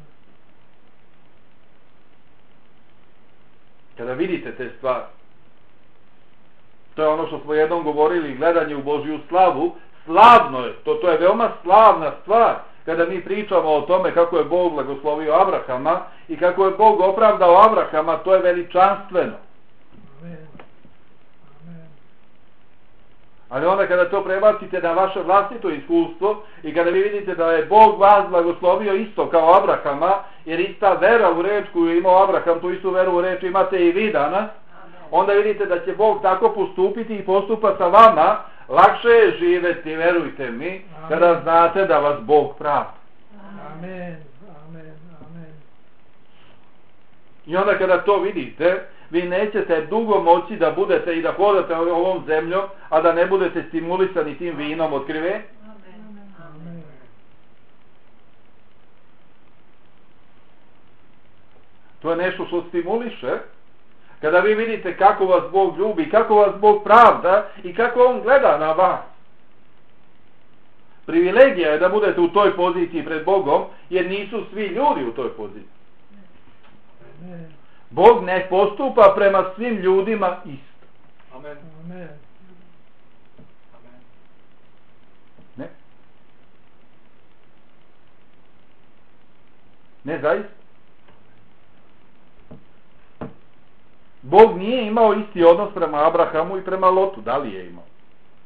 Kada vidite te stvari, to je ono što smo jednom govorili, gledanje u Božju slavu, slavno je, to, to je veoma slavna stvar, kada mi pričamo o tome kako je Bog blagoslovio Abrahama i kako je Bog opravdao Abrahama, to je veličanstveno. Amen. Amen. Ali onda kada to prebacite na vaše vlastito iskustvo i kada vi vidite da je Bog vas blagoslovio isto kao Abrahama, jer ista vera u reč koju je imao Abraham, tu istu veru u reč imate i vi danas, onda vidite da će Bog tako postupiti i postupa sa vama, lakše je živjeti, verujte mi, kada znate da vas Bog pravda. Amen. Amen. Amen. I onda kada to vidite, vi nećete dugo moći da budete i da hodate ovom zemljom, a da ne budete stimulisani tim vinom otkrivenja. Amen. To je nešto što stimuliše. Kada vi vidite kako vas Bog ljubi, kako vas Bog pravda i kako On gleda na vas. Privilegija je da budete u toj poziciji pred Bogom, jer nisu svi ljudi u toj poziciji. Amen. Bog ne postupa prema svim ljudima isto. Amen. Amen. Amen. Ne? Ne zaista. Bog nije imao isti odnos prema Abrahamu i prema Lotu. Da li je imao?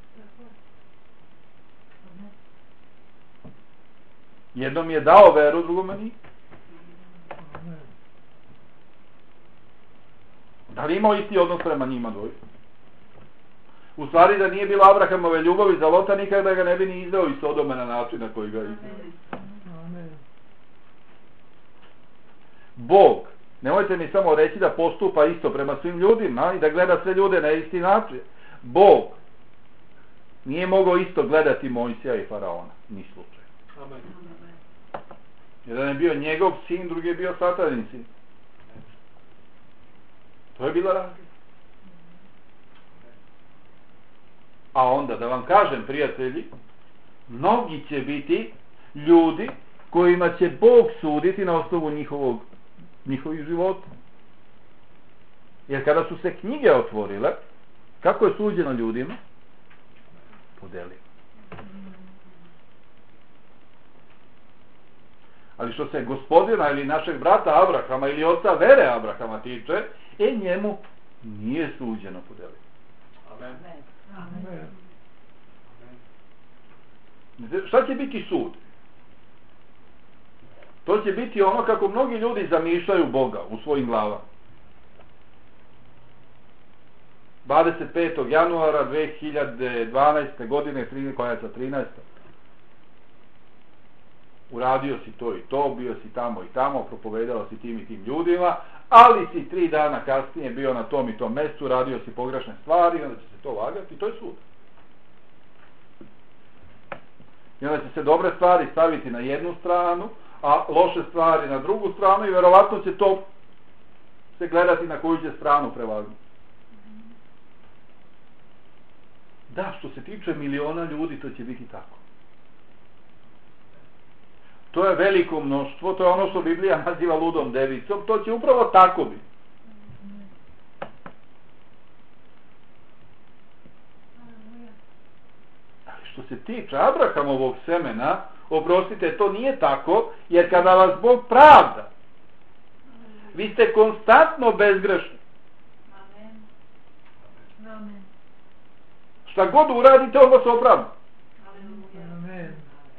Jednom je dao veru, drugome nije. Amen. Da li je imao isti odnos prema njima dvoje? U stvari da nije bilo Abrahamove ljubavi za Lota, nikada ga ne bi ni izveo iz Sodome na način na koji ga izveo. Amen. Bog, nemojte mi samo reći da postupa isto prema svim ljudima i da gleda sve ljude na isti način. Bog nije mogao isto gledati Mojsija i Faraona, ni slučaj. Amen. Jedan je bio njegov sin, drugi je bio Satanin sin. To je bila razlika. A onda, da vam kažem, prijatelji, mnogi će biti ljudi kojima će Bog suditi na osnovu njihovog, njihovih života. Jer kada su se knjige otvorile, kako je suđeno ljudima? Podelio. Ali što se gospodina ili našeg brata Abrahama ili oca vere Abrahama tiče, e njemu nije suđeno podelio. Amen. Amen. Šta će biti sud? To će biti ono kako mnogi ljudi zamišljaju Boga u svojim glavama. dvadeset petog januara dve hiljade dvanaeste. godine, koja je sa trinaesta. Uradio si to i to, bio si tamo i tamo, propovedao si tim i tim ljudima, ali si tri dana kasnije bio na tom i tom mjestu, radio si pogrešne stvari, onda će se to vagati i to je sud. I onda će se dobre stvari staviti na jednu stranu, a loše stvari na drugu stranu i verovatno će to se gledati na koju će stranu prevagnuti. Da, što se tiče miliona ljudi, to će biti tako. To je veliko mnoštvo, to je ono što Biblija naziva ludom devicom, to će upravo tako biti. Ali što se tiče Abrahamovog semena, oprostite, to nije tako, jer kada vas Bog pravda, vi ste konstantno bezgrešni. Amen. Šta god uradite, on vas opravda. Amen.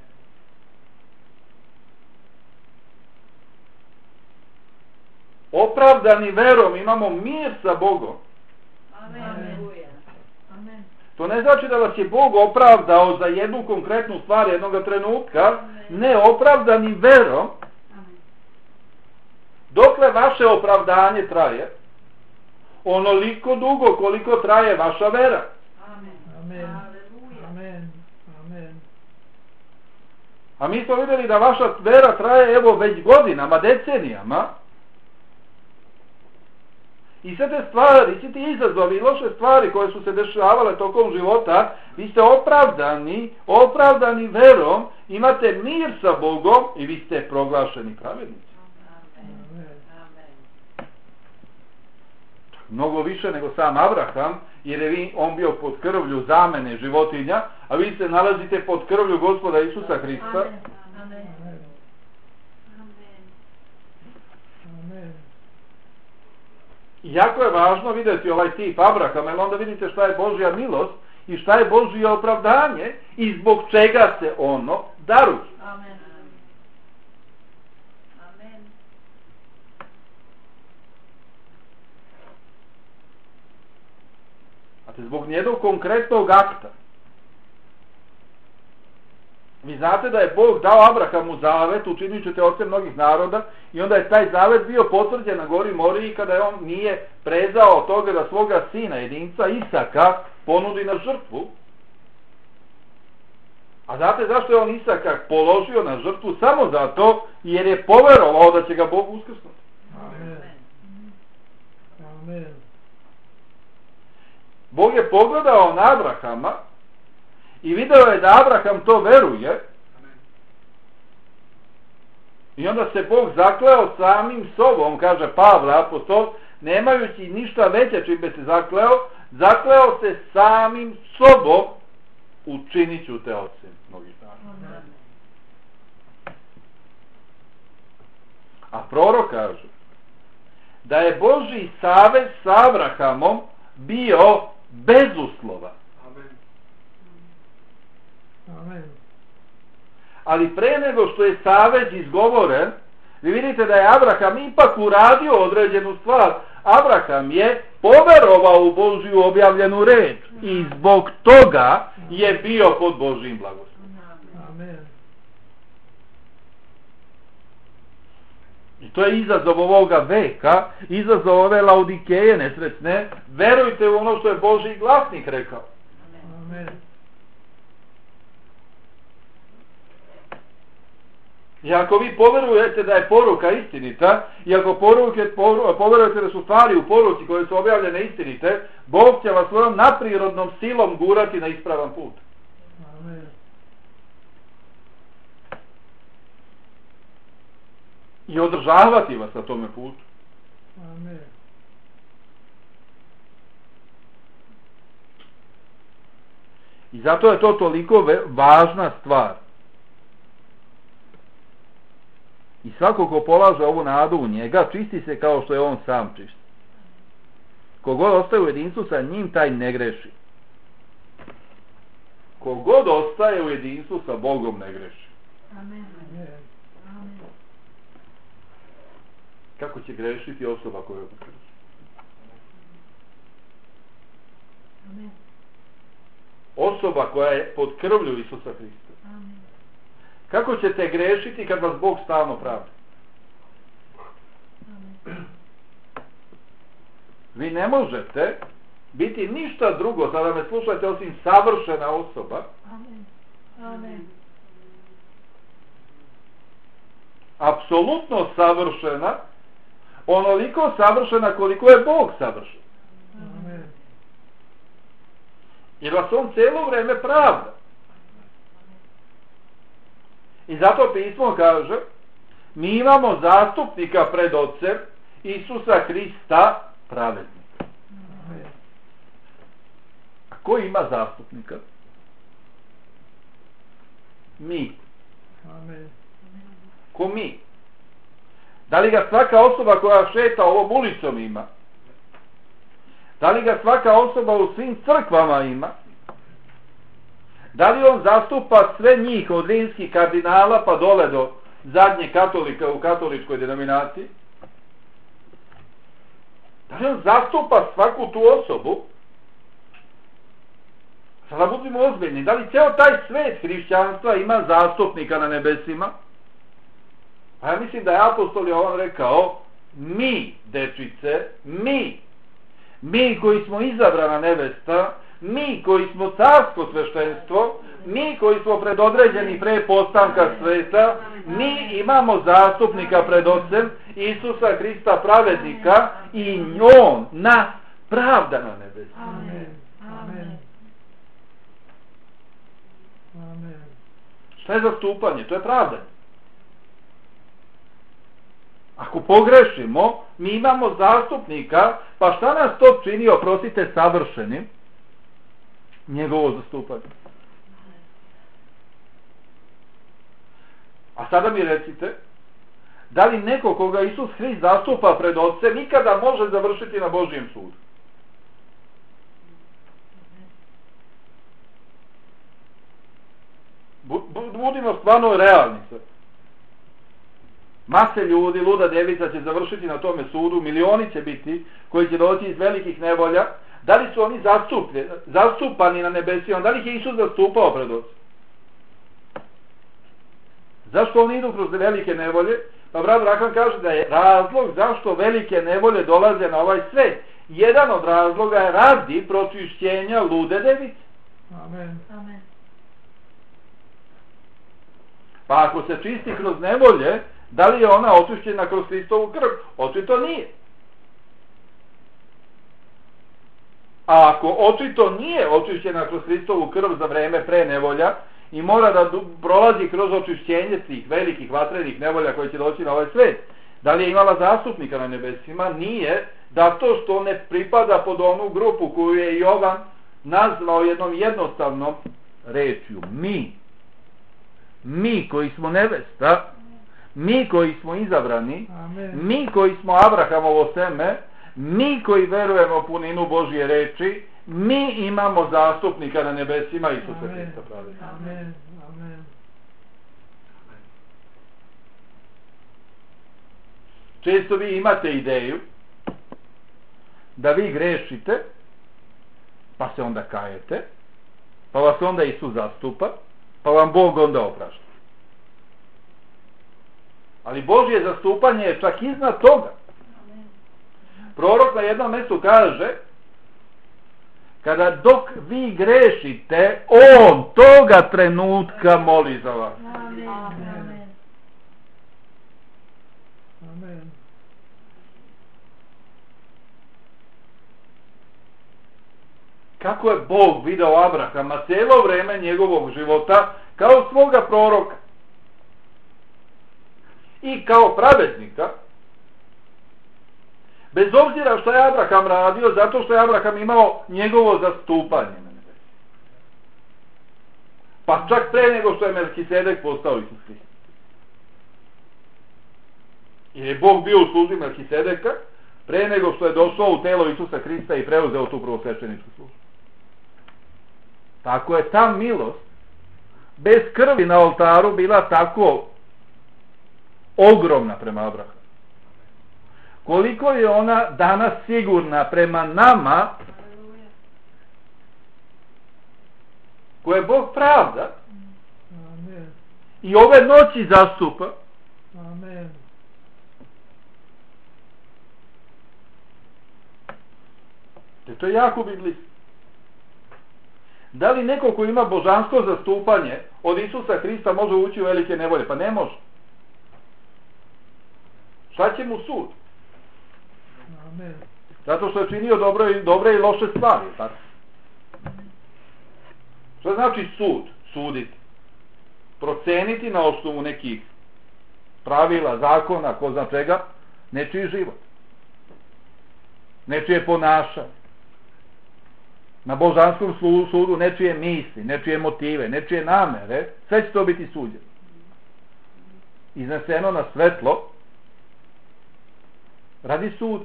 Opravdani verom imamo mir sa Bogom. Amen. Amen. To ne znači da vas je Bog opravdao za jednu konkretnu stvar jednog trenutka, ne, opravdani verom, dokle vaše opravdanje traje, onoliko dugo koliko traje vaša vera. Amen. Amen. Amen. A mi smo vidjeli da vaša vera traje evo već godinama, decenijama. I sve te stvari, svi ti izazovi i loše stvari koje su se dešavale tokom života, vi ste opravdani, opravdani verom, imate mir sa Bogom i vi ste proglašeni pravednici. Mnogo više nego sam Abraham, jer je vi, on bio pod krvlju zamene životinja, a vi se nalazite pod krvlju Gospoda Isusa Hrista. Amen. Amen. Amen. I jako je važno vidjeti ovaj tip Abrahama, jer onda vidite šta je Božja milost i šta je Božje opravdanje i zbog čega se ono daruje. Amen. Amen. Znate, zbog njednog konkretnog akta. Vi znate da je Bog dao Abrahamu zavet, učinit ću te ocem mnogih naroda, i onda je taj zavet bio potvrđen na gori Moriji kada je on nije prezao od toga da svoga sina, jedinca Isaka, ponudi na žrtvu. A znate zašto je on Isaka položio na žrtvu? Samo zato jer je poverovao da će ga Bog uskrsnuti. Amen. Amen. Bog je pogledao na Abrahama i video je da Abraham to veruje. I onda se Bog zakleo samim sobom, kaže Pavle apostol, nemajući ništa veće čime se zakleo, zakleo se samim sobom, učinit ću te ocem mnogih naroda. A prorok kaže da je Božji savez sa Abrahamom bio bezuslovan. Amen. Ali pre nego što je savez izgovoren, vi vidite da je Abraham ipak uradio određenu stvar. Abraham je poverovao u Božju objavljenu reč i zbog toga je bio pod Božjim blagoslovom. Amen. I to je izazov ovoga veka, izazov ove Laodikeje nesretne. Verujte u ono što je Božji glasnik rekao. Amen. I ako vi poverujete da je poruka istinita, i ako poruke, poverujete da su stvari u poruci koje su objavljene istinite, Bog će vas svojom naprirodnom silom gurati na ispravan put. Amen. I održavati vas na tome putu. Amen. I zato je to toliko važna stvar. I svako ko polaže ovu nadu u njega, čisti se kao što je on sam čist. Kogod ostaje u jedinstvu sa njim, taj ne greši. Kogod ostaje u jedinstvu sa Bogom, ne greši. Amen. Amen. Kako će grešiti osoba koja je pod krvlju? Amen. Osoba koja je pod krvlju Isusa Hrista. Amen. Kako ćete grešiti kad vas Bog stalno pravda? Amen. Vi ne možete biti ništa drugo, sada me slušajte, osim savršena osoba. Amen. Amen. Apsolutno savršena, onoliko savršena koliko je Bog savršen. Amen. Jer vas on cijelo vrijeme pravda. I zato pismo kaže, mi imamo zastupnika pred Otcem, Isusa Hrista, pravednika. Amen. A ko ima zastupnika? Mi. Amen. Ko mi? Da li ga svaka osoba koja šeta ovom ulicom ima? Da li ga svaka osoba u svim crkvama ima? Da li on zastupa sve njih od rimskih kardinala pa dole do zadnje katolika u katoličkoj denominaciji? Da li on zastupa svaku tu osobu? Sada budimo ozbiljni. Da li ceo taj svet hrišćanstva ima zastupnika na nebesima? A ja mislim da je apostol Jovan rekao, mi, dečice, mi, mi koji smo izabrana nevesta, mi koji smo carsko sveštenstvo, mi koji smo predodređeni pre postanka sveta, mi imamo zastupnika pred Otcem, Isusa Hrista pravednika, i njom nas pravda na nebesima. Amen. Amen. Amen. Šta je zastupanje? To je pravdanje. Ako pogrešimo, mi imamo zastupnika, pa šta nas to čini, oprostite, savršenim? Njegovo zastupanje. A sada mi recite, da li neko koga Isus Hrist zastupa pred Otcem nikada može završiti na Božjem sudu? Budimo stvarno realni sad. Mase ljudi, luda devica će završiti na tome sudu, milioni će biti koji će doći iz velikih nevolja. Da li su oni zastupani na nebesima? Da li ih je Isus zastupao pred Otcem? Zašto oni idu kroz velike nevolje? Pa brat Rahman kaže da je razlog zašto velike nevolje dolaze na ovaj svet. Jedan od razloga je radi pročišćenja lude device. Amen. Amen. Pa ako se čisti kroz nevolje, da li je ona očišćena kroz Hristovu krv? Očito nije. A ako očito nije očišćena kroz Hristovu krv za vreme pre nevolja i mora da prolazi kroz očišćenje tih velikih vatrenih nevolja koje će doći na ovaj svet, da li je imala zastupnika na nebesima? Nije, zato što ne pripada pod onu grupu koju je Jovan nazvao jednom jednostavnom rečju. Mi. Mi koji smo nevesta, mi koji smo izabrani, Amen. mi koji smo Abrahamovo seme, mi koji verujemo u puninu Božje reči, mi imamo zastupnika na nebesima, Isusa Amen. Hrista pravednika. Amen. Amen. Često vi imate ideju da vi grešite, pa se onda kajete, pa vas onda Isus zastupa, pa vam Bog onda oprašta. Ali Božje zastupanje je čak iznad toga. Prorok na jednom mjestu kaže, kada dok vi grešite, on toga trenutka moli za vas. Amen. Amen. Amen. Kako je Bog video Abrahama cijelo vrijeme njegovog života kao svoga proroka i kao pravednika, bez obzira što je Abraham radio, zato što je Abraham imao njegovo zastupanje na nebesu. Pa čak pre nego što je Melkisedek postao Isus Hrist. Jer je Bog bio u službi Melkisedeka pre nego što je došao u telo Isusa Hrista i preuzeo tu prvosvešteničku službu. Tako je ta milost bez krvi na oltaru bila tako ogromna prema Abrahamu. Koliko je ona danas sigurna prema nama, koje Bog pravda Amen. i ove noći zastupa. Amen. Te to je jako biblijski. Da li neko ko ima božansko zastupanje od Isusa Hrista može ući u velike nevolje? Pa ne može. Šta će mu sud? Amen. Zato što je činio dobro i, dobre i loše stvari. Tako? Što znači sud? Suditi. Proceniti na osnovu nekih pravila, zakona, ko zna čega, nečiji život. Nečije ponašanje. Na božanskom sudu nečije misli, nečije motive, nečije namere, sve će to biti suđeno. Izneseno na svetlo radi sud.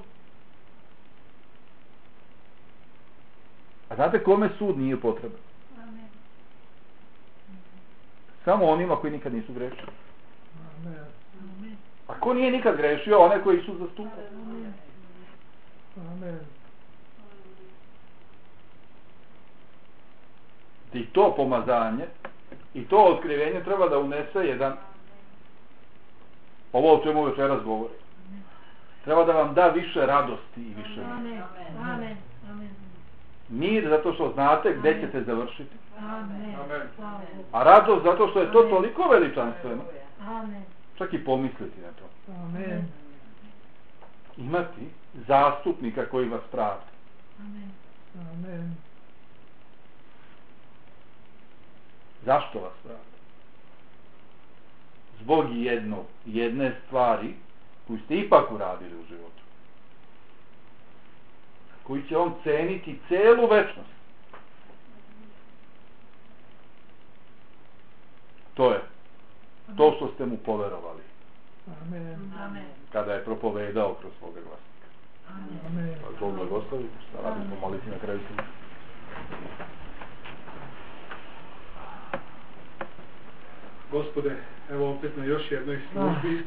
A znate kome sud nije potreban? Samo onima koji nikad nisu grešili. Amen. A ko nije nikad grešio? One koji su zastupali. Amen. I to pomazanje i to otkrivenje treba da unese jedan, ovo o čemu večeras govori, treba da vam da više radosti i više mira. Amen. Amen. Mir zato što znate gde ćete završiti. Amen. A radost zato što je to toliko veličanstveno, Amen. čak i pomisliti na to. Amen. Imati zastupnika koji vas pravda. Amen. Amen. Zašto vas pravda? Zbog jedno, jedne stvari koju ste ipak uradili u životu. Koji će on ceniti celu večnost. To je to što ste mu poverovali. Amen. Amen. Kada je propovedao kroz svoga glasnika. Amen. Pa to blagoslovi, šta radim, pomoliti na kraju svima. Gospode, evo opet na još jednoj službi.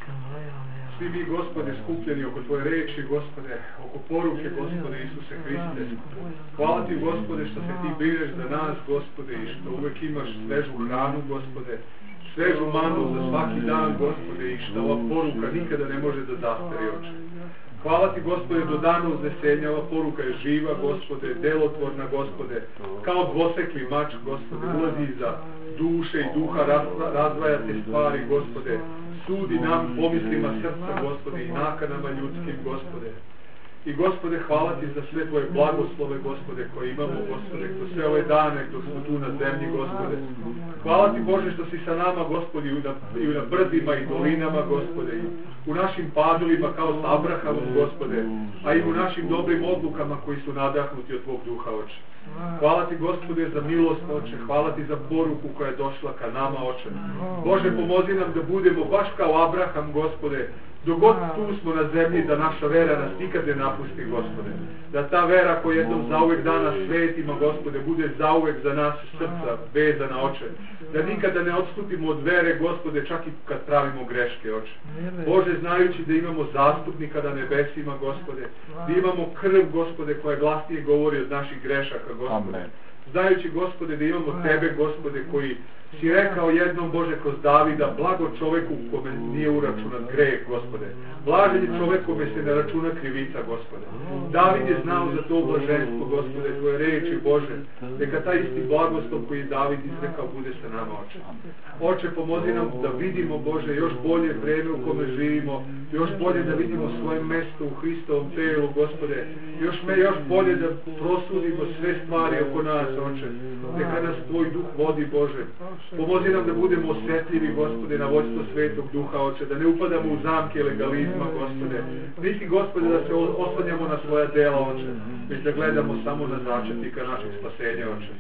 Svi vi, Gospode, skupljeni oko Tvoje reči, Gospode, oko poruke, Gospode Isuse Hriste. Hvala Ti, Gospode, što se Ti brineš za nas, Gospode, i što uvek imaš svežu hranu, Gospode, svežu manu za svaki dan, Gospode, i što ova poruka nikada ne može da zastari, Oče. Hvala Ti, Gospode, do dana uznesenja, ova poruka je živa, Gospode, delotvorna, Gospode, kao dvosekli mač, Gospode, ulazi za duše i duha, razdvaja te stvari, Gospode, sudi nam pomislima srca, Gospode, i nakanama ljudskim, Gospode. I, Gospode, hvala Ti za sve Tvoje blagoslove, Gospode, koje imamo, Gospode, kroz sve ove dane dok smo tu na zemlji, Gospode. Hvala Ti, Bože, što si sa nama, Gospode, i u, na, i u na brdima i dolinama, Gospode, i u našim padovima kao sa Abrahamom, Gospode, a i u našim dobrim odlukama koji su nadahnuti od Tvog duha, Oče. Hvala Ti, Gospode, za milost, Oče. Hvala Ti za poruku koja je došla ka nama, Oče. Bože, pomozi nam da budemo baš kao Abraham, Gospode, dok god tu smo na zemlji, da naša vera nas nikad ne napusti, Gospode. Da ta vera koja jednom zauvek dana svetima, Gospode, bude zauvek za nas srca vezana, Oče. Da nikada ne odstupimo od vere, Gospode, čak i kad pravimo greške, Oče. Bože, znajući da imamo zastupnika na nebesima, Gospode, da imamo krv, Gospode, koja glasnije govori od naših grešaka, Gospode. Amen. Znajući, Gospode, da imamo Tebe, Gospode, koji si rekao jednom, Bože, kroz Davida, blago čoveku kome nije uračunat greh, Gospode. Blažen je čovek kome se ne računa krivica, Gospode. David je znao za to blaženstvo, Gospode, Tvoje reči, Bože. Neka taj isti blagoslov koji je David izrekao bude sa nama, Oče. Oče, pomozi nam da vidimo, Bože, još bolje vreme u kome živimo, još bolje da vidimo svoje mesto u Hristovom telu, Gospode. Još me još bolje da prosudimo sve stvari oko nas, Oče. Neka nas Tvoj duh vodi, Bože. Pomozi nam da budemo osjetljivi, Gospode, na vođstvo Svetog Duha, Oče, da ne upadamo u zamke legalizma, Gospode. Niti, Gospode, da se oslanjamo na svoja dela, Oče, već da gledamo samo na začetnika našeg spasenja, Oče.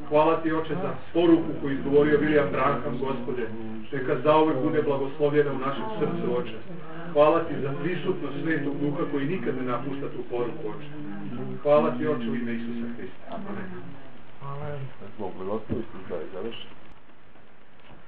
Hvala ti, Oče, za poruku koju izgovorio William Branham, Gospode. Neka zauvek bude blagoslovljena u našem srcu, Oče. Hvala ti za prisutnost Svetog Duha koji nikad ne napušta tu poruku, Oče. Hvala ti, Oče, u ime Isusa Hrista. Amen. Amen. Bog blagoslov i završi.